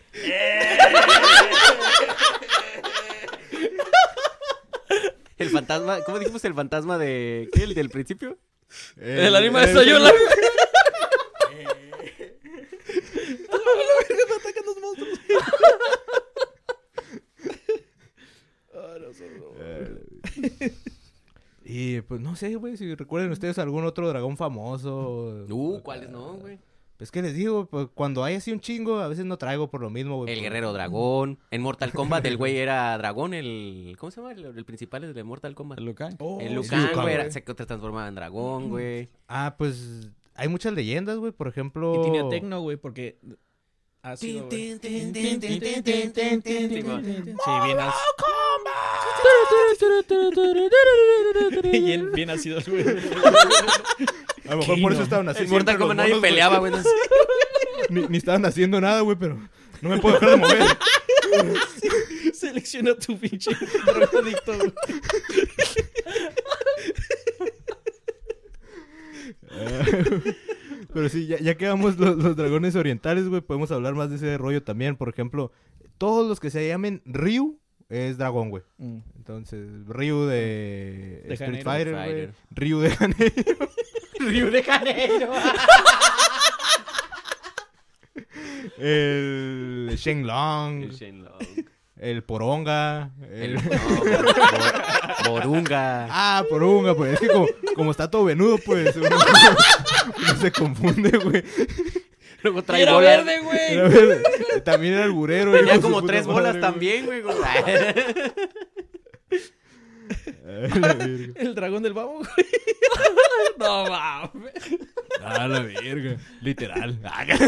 El fantasma... ¿Cómo dijimos el fantasma de... ¿Qué? ¿El del principio? El anima de Sayula. Me atacan los monstruos. Y pues no sé, güey, si recuerden ustedes algún otro dragón famoso. ¿Cuáles no, güey? Pues que les digo, pues, cuando hay así un chingo, a veces no traigo por lo mismo, güey. El guerrero dragón. En Mortal Kombat el güey era dragón, el... ¿Cómo se llama? El principal de Mortal Kombat. El Lucan. Oh, El Liu Lucan, Kang, güey, güey. se transformaba en dragón, güey. Ah, pues hay muchas leyendas, güey, por ejemplo... Y tenía tecno, güey, porque... Ha sido, güey. Sí, bien bien ácido, güey. A lo mejor por eso estaban así. En Mortal siempre los Kombat nadie monos, güey. peleaba, güey. Ni estaban haciendo nada, güey, pero no me puedo dejar de mover. Selecciona tu pinche drogadicto, güey. Pero sí, ya que vamos los dragones orientales, güey, podemos hablar más de ese rollo también. Por ejemplo, todos los que se llamen Ryu es dragón, güey. Entonces, Ryu de Street Janeiro. Fighter, güey. Ryu de Janeiro. Río de Janeiro. El Shenlong. El Shenlong. El Poronga. El Borunga. Ah, Poronga, pues. Es que como está todo venudo, pues. Uno se confunde, güey. Luego trae Era bolas. verde, güey. Era verde. También era alburero. hijo Tenía de su como puta 3 madre, bolas güey. también, güey. Ay, la verga. El dragón del babo, güey. No mames. Ah, la verga. Literal.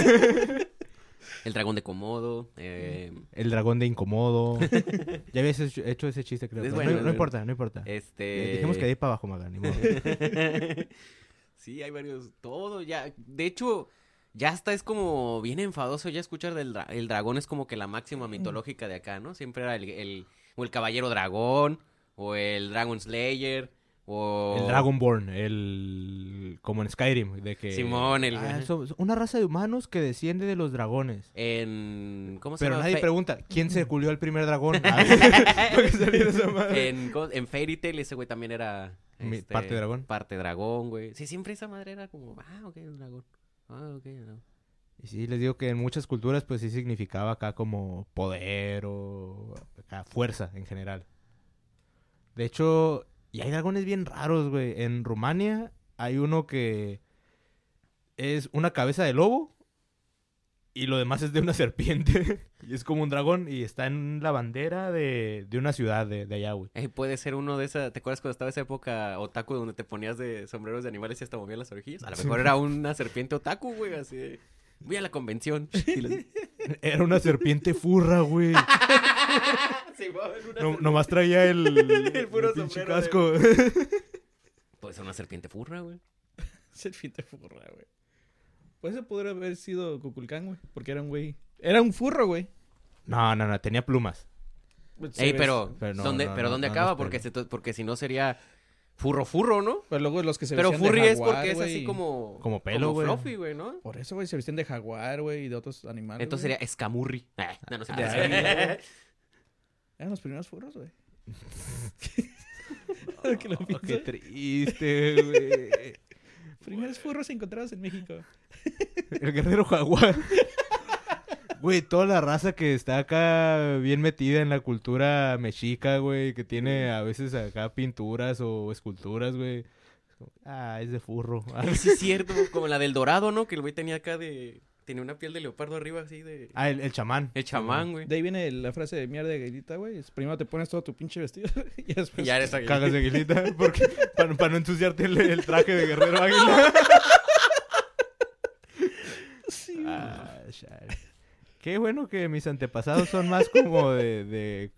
El dragón de Komodo. El dragón de Incomodo. Ya habías hecho ese chiste, creo. Es pero bueno, no es bueno. importa, no importa. Dijimos que de ahí para abajo, Maga. Ni modo. Sí, hay varios. Todo ya. De hecho, ya hasta es como bien enfadoso ya escuchar el dragón. Es como que la máxima mitológica de acá, ¿no? Siempre era o el caballero dragón. O el Dragon Slayer. O... El Dragonborn. Como en Skyrim. De que... Simón, una raza de humanos que desciende de los dragones. ¿Cómo se Pero llama? nadie pregunta, ¿quién se culió al primer dragón? Para que saliera esa madre. En Fairy Tail ese güey también era... Parte dragón. Parte dragón, güey. Sí, siempre esa madre era como... ok, un dragón. Ok, no. Y sí, les digo que en muchas culturas pues sí significaba acá como poder o acá, fuerza en general. De hecho, y hay dragones bien raros, güey. En Rumania hay uno que es una cabeza de lobo Y lo demás es de una serpiente. Y es como un dragón. Y está en la bandera de una ciudad de allá, güey. Puede ser uno de esas... ¿Te acuerdas cuando estaba esa época otaku donde te ponías de sombreros de animales y hasta movían las orejillas? A lo mejor era una serpiente otaku, güey, así de... Voy a la convención. Era una serpiente furra, güey. Sí, Nomás traía El puro pinche sombrero casco. Puede ser una serpiente furra, güey. Serpiente furra, güey. Pues ese podría haber sido Kukulcán, güey. Porque era un güey. Era un furro, güey. No, tenía plumas. Pero no, ¿dónde, no, pero no, ¿dónde no, acaba? no, Porque si no sería furro, ¿no? Pero luego los que se Pero vestían furry de es jaguar, porque es güey. así como... Como pelo, güey. Como fluffy, güey, ¿no? Por eso, güey, se vestían de jaguar, güey, y de otros animales. Entonces güey. sería escamurri. No sé. Eran los primeros furros, güey. Que lo Oh, pienso. qué triste, güey. Primeros furros encontrados en México. El guerrero jaguar. Güey, toda la raza que está acá bien metida en la cultura mexica, güey, que tiene a veces acá pinturas o esculturas, güey. Es de furro. Sí es cierto, como la del Dorado, ¿no? Que el güey tenía acá de... Tenía una piel de leopardo arriba así de... El chamán. El chamán, güey. De ahí viene la frase de mierda de gailita, güey. Es primero te pones todo tu pinche vestido y después... Y ya eres aquí. Cagas de aguilita. Porque, para no ensuciarte el traje de guerrero águila. Sí, Chale. Qué bueno que mis antepasados son más como de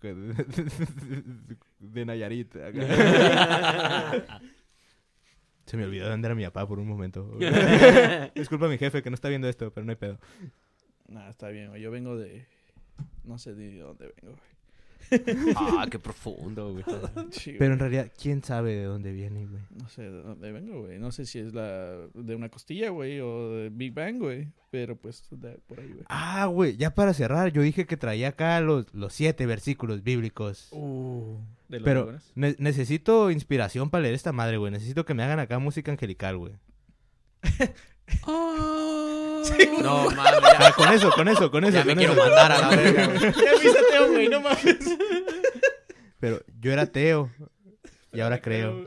Nayarit. Acá. Se me olvidó de dónde era mi papá por un momento. Disculpa a mi jefe que no está viendo esto, pero no hay pedo. Nah, está bien, güey. Yo vengo de... No sé de dónde vengo, güey. Qué profundo, güey. Sí, Pero en güey. realidad, ¿quién sabe de dónde viene, güey? No sé de dónde vengo, güey. No sé si es de una costilla, güey, o de Big Bang, güey. Pero pues, por ahí, güey. Güey, ya para cerrar, yo dije que traía acá los 7 versículos bíblicos. De los Pero dragones. necesito inspiración para leer esta madre, güey. Necesito que me hagan acá música angelical, güey. No, mames, ya, Con eso. ya me con quiero eso. matar a la verga, güey. Ya me hice ateo, güey, no mames. Pero yo era ateo. Y ahora creo.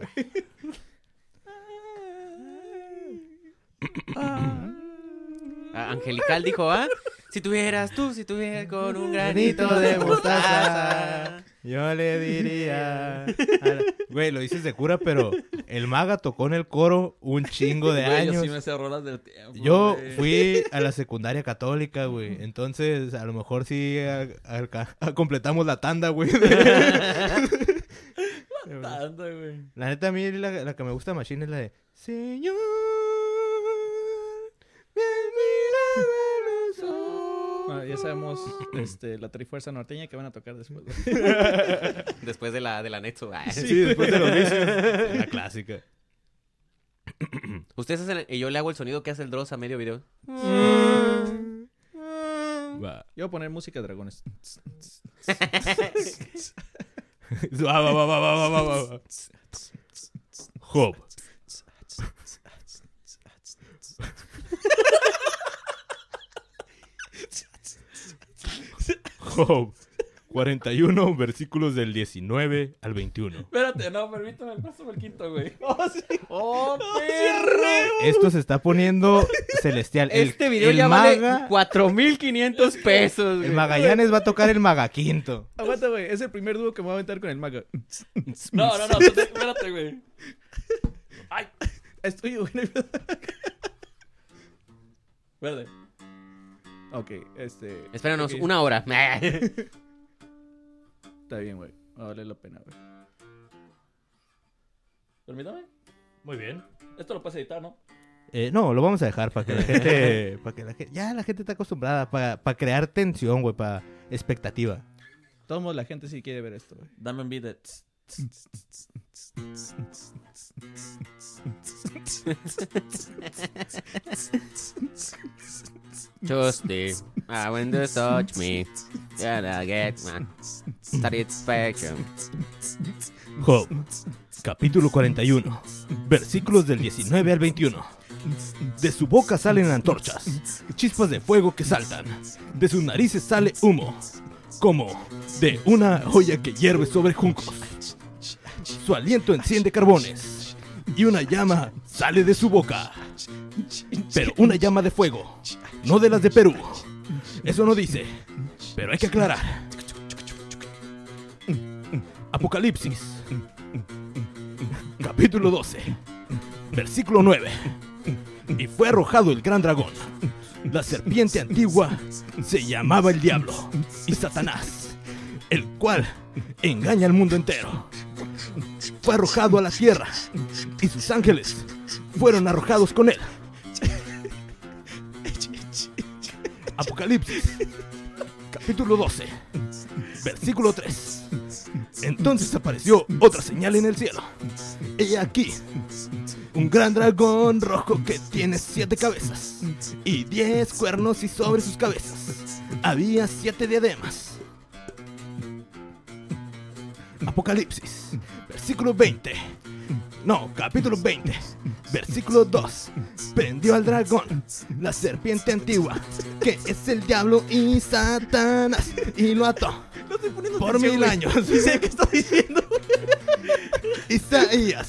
Angelical dijo, si tuvieras con un granito de mostaza. Yo le diría... Güey, lo dices de cura, pero el maga tocó en el coro un chingo de Güey, yo años. sí me sé rolas del tiempo, Yo güey. fui a la secundaria católica, güey. Entonces, a lo mejor sí completamos la tanda, güey. Tanto, güey. La neta, a mí la que me gusta machine es la de... Señor, me has mirado a los ojos. Bueno, ya sabemos la Trifuerza Norteña que van a tocar después. Después de la Netsu. Sí, después de los vicios. La clásica. Ustedes hacen... Y yo le hago el sonido que hace el Dross a medio video. Va. Yo voy a poner música de dragones. Va. Job. Job 41, versículos del 19 al 21. Espérate, no, permítame, pásame el quinto, güey. ¡Oh, Esto se está poniendo celestial. Este video el ya maga, vale 4,500 pesos, güey. El Magallanes va a tocar el Magaquinto. Aguanta, güey. Es el primer dúo que me voy a aventar con el maga. No, espérate, güey. Ay, Estoy, güey. espérate. Ok, Espéranos ok. una hora. Está bien, güey. Va a valer la pena, güey. Permítame. Muy bien. Esto lo puedes editar, ¿no? No, lo vamos a dejar para que la gente... ya la gente está acostumbrada. Para crear tensión, güey. Para expectativa. Todos modos, la gente sí quiere ver esto, güey. Dame un beat de... Tuesday, when you touch me, I get my satisfaction. Job, capítulo 41, versículos del 19 al 21. De su boca salen antorchas, chispas de fuego que saltan. De sus narices sale humo, como de una olla que hierve sobre juncos. Su aliento enciende carbones, y una llama sale de su boca. Pero una llama de fuego, no de las de Perú. Eso no dice, pero hay que aclarar. Apocalipsis, capítulo 12, versículo 9. Y fue arrojado el gran dragón. La serpiente antigua se llamaba el diablo y Satanás, el cual engaña al mundo entero. Fue arrojado a la tierra y sus ángeles fueron arrojados con él. Apocalipsis, capítulo 12, versículo 3. Entonces apareció otra señal en el cielo. He aquí un gran dragón rojo que tiene 7 cabezas y 10 cuernos, y sobre sus cabezas había 7 diademas. Apocalipsis, versículo 20. No, capítulo 20, versículo 2. Prendió al dragón, la serpiente antigua, que es el diablo y Satanás, y lo ató por 1000 años. Sí sé qué está diciendo. Isaías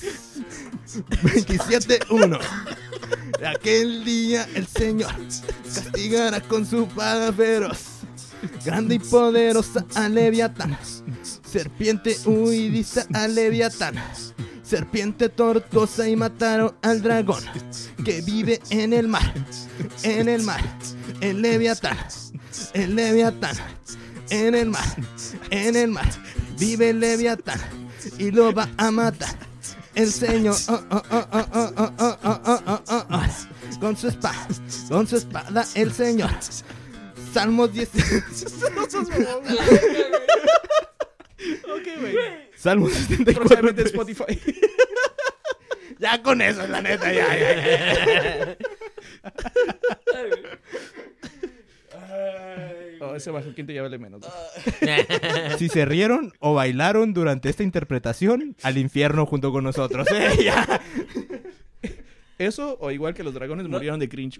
27:1. Aquel día el Señor castigará con su espada feroz, grande y poderosa a Leviatán, serpiente huidiza a Leviatán, serpiente tortuosa, y mataron al dragón que vive en el mar, el Leviatán, en el mar, vive el Leviatán y lo va a matar el Señor con su espada el Señor. Salmos 10. Ok, güey. Salmos 74. Próximamente Spotify. Ya con eso, la neta, ya. Oh, ese bajo quinto ya vale menos. Si se rieron o bailaron durante esta interpretación, al infierno junto con nosotros. Ya. Eso, o igual que los dragones murieron de cringe.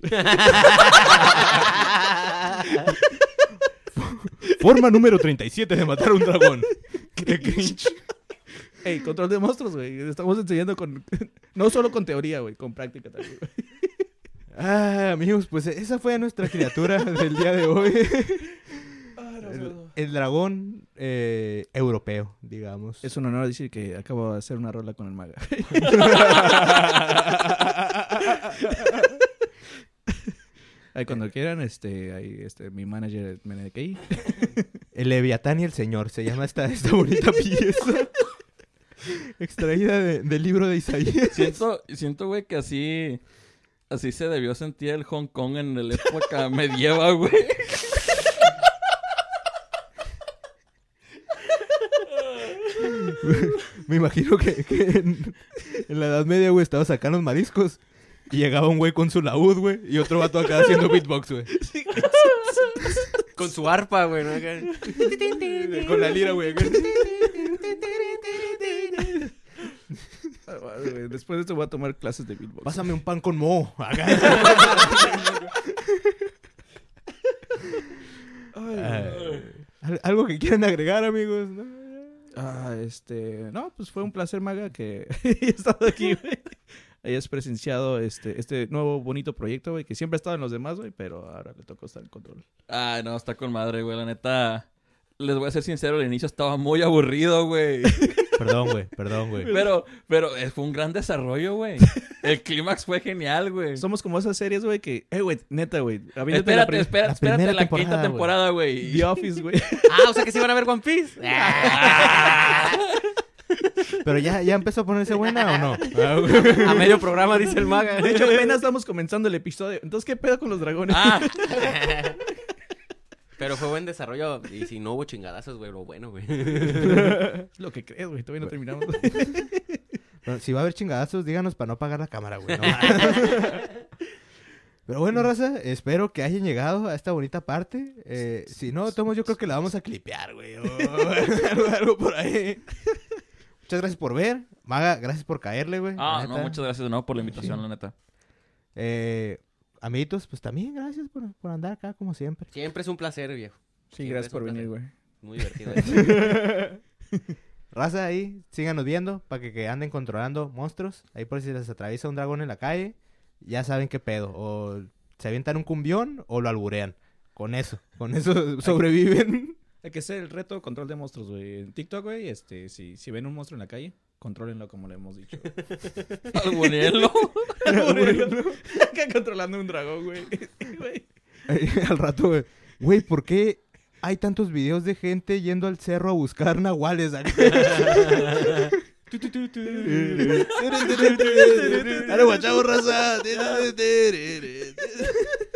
Forma número 37 de matar a un dragón. Qué cringe. Ey, control de monstruos, güey. Estamos enseñando con... No solo con teoría, güey. Con práctica también, güey. Ah, amigos, pues esa fue nuestra criatura del día de hoy. El dragón europeo, digamos. Es un honor decir que acabo de hacer una rola con el maga. Ahí cuando quieran, ahí mi manager Menedekei. El Leviatán y el Señor, se llama esta bonita pieza. Extraída del libro de Isaías. Siento, güey, que así se debió sentir el Hong Kong en la época medieval, güey. Me imagino que en la Edad Media, güey, estaba sacando los mariscos y llegaba un güey con su laúd, güey, y otro vato acá haciendo beatbox, güey. Con su arpa, güey, ¿no? Con la lira, güey. Después de esto voy a tomar clases de beatbox. Pásame un pan con moho. Acá. ¿Algo que quieran agregar, amigos? ¿No? No, pues fue un placer, Maga, que he estado aquí, güey. Hayas presenciado este nuevo bonito proyecto, güey, que siempre ha estado en los demás, güey, pero ahora le tocó estar en control. Ah, no, está con madre, güey, la neta. Les voy a ser sincero, al inicio estaba muy aburrido, güey. Perdón, güey. Pero fue un gran desarrollo, güey. El clímax fue genial, güey. Somos como esas series, güey, que... güey, neta, güey. Espérate, la quinta temporada, güey. The Office, güey. O sea que sí van a ver One Piece. ¿Pero ya empezó a ponerse buena o no? A medio programa, dice el maga. De hecho, apenas estamos comenzando el episodio. Entonces, ¿qué pedo con los dragones? Pero fue buen desarrollo. Y si no hubo chingadazos, güey, lo bueno, güey. Lo que crees, güey. Todavía no terminamos. Bueno, si va a haber chingadazos, díganos para no apagar la cámara, güey. No. Pero bueno, raza, espero que hayan llegado a esta bonita parte. Si no, Tomos, yo creo que la vamos a clipear, güey. O algo por ahí. Muchas gracias por ver. Maga, gracias por caerle, güey. No, muchas gracias de nuevo por la invitación, la neta. Amiguitos, pues también gracias por andar acá, como siempre. Siempre es un placer, viejo. Sí, Siempre gracias es un por venir, placer. güey. Muy divertido. Raza, ahí, síganos viendo para que anden controlando monstruos. Ahí por si les atraviesa un dragón en la calle, ya saben qué pedo. O se avientan un cumbión o lo alburean. con eso sobreviven. Hay que hacer el reto control de monstruos, güey. En TikTok, güey, si ven un monstruo en la calle, contrólenlo como le hemos dicho. Alburearlo. Acá controlando un dragón, güey. Al rato, güey. Güey, ¿por qué hay tantos videos de gente yendo al cerro a buscar nahuales? ¡Dale, guachavo, raza!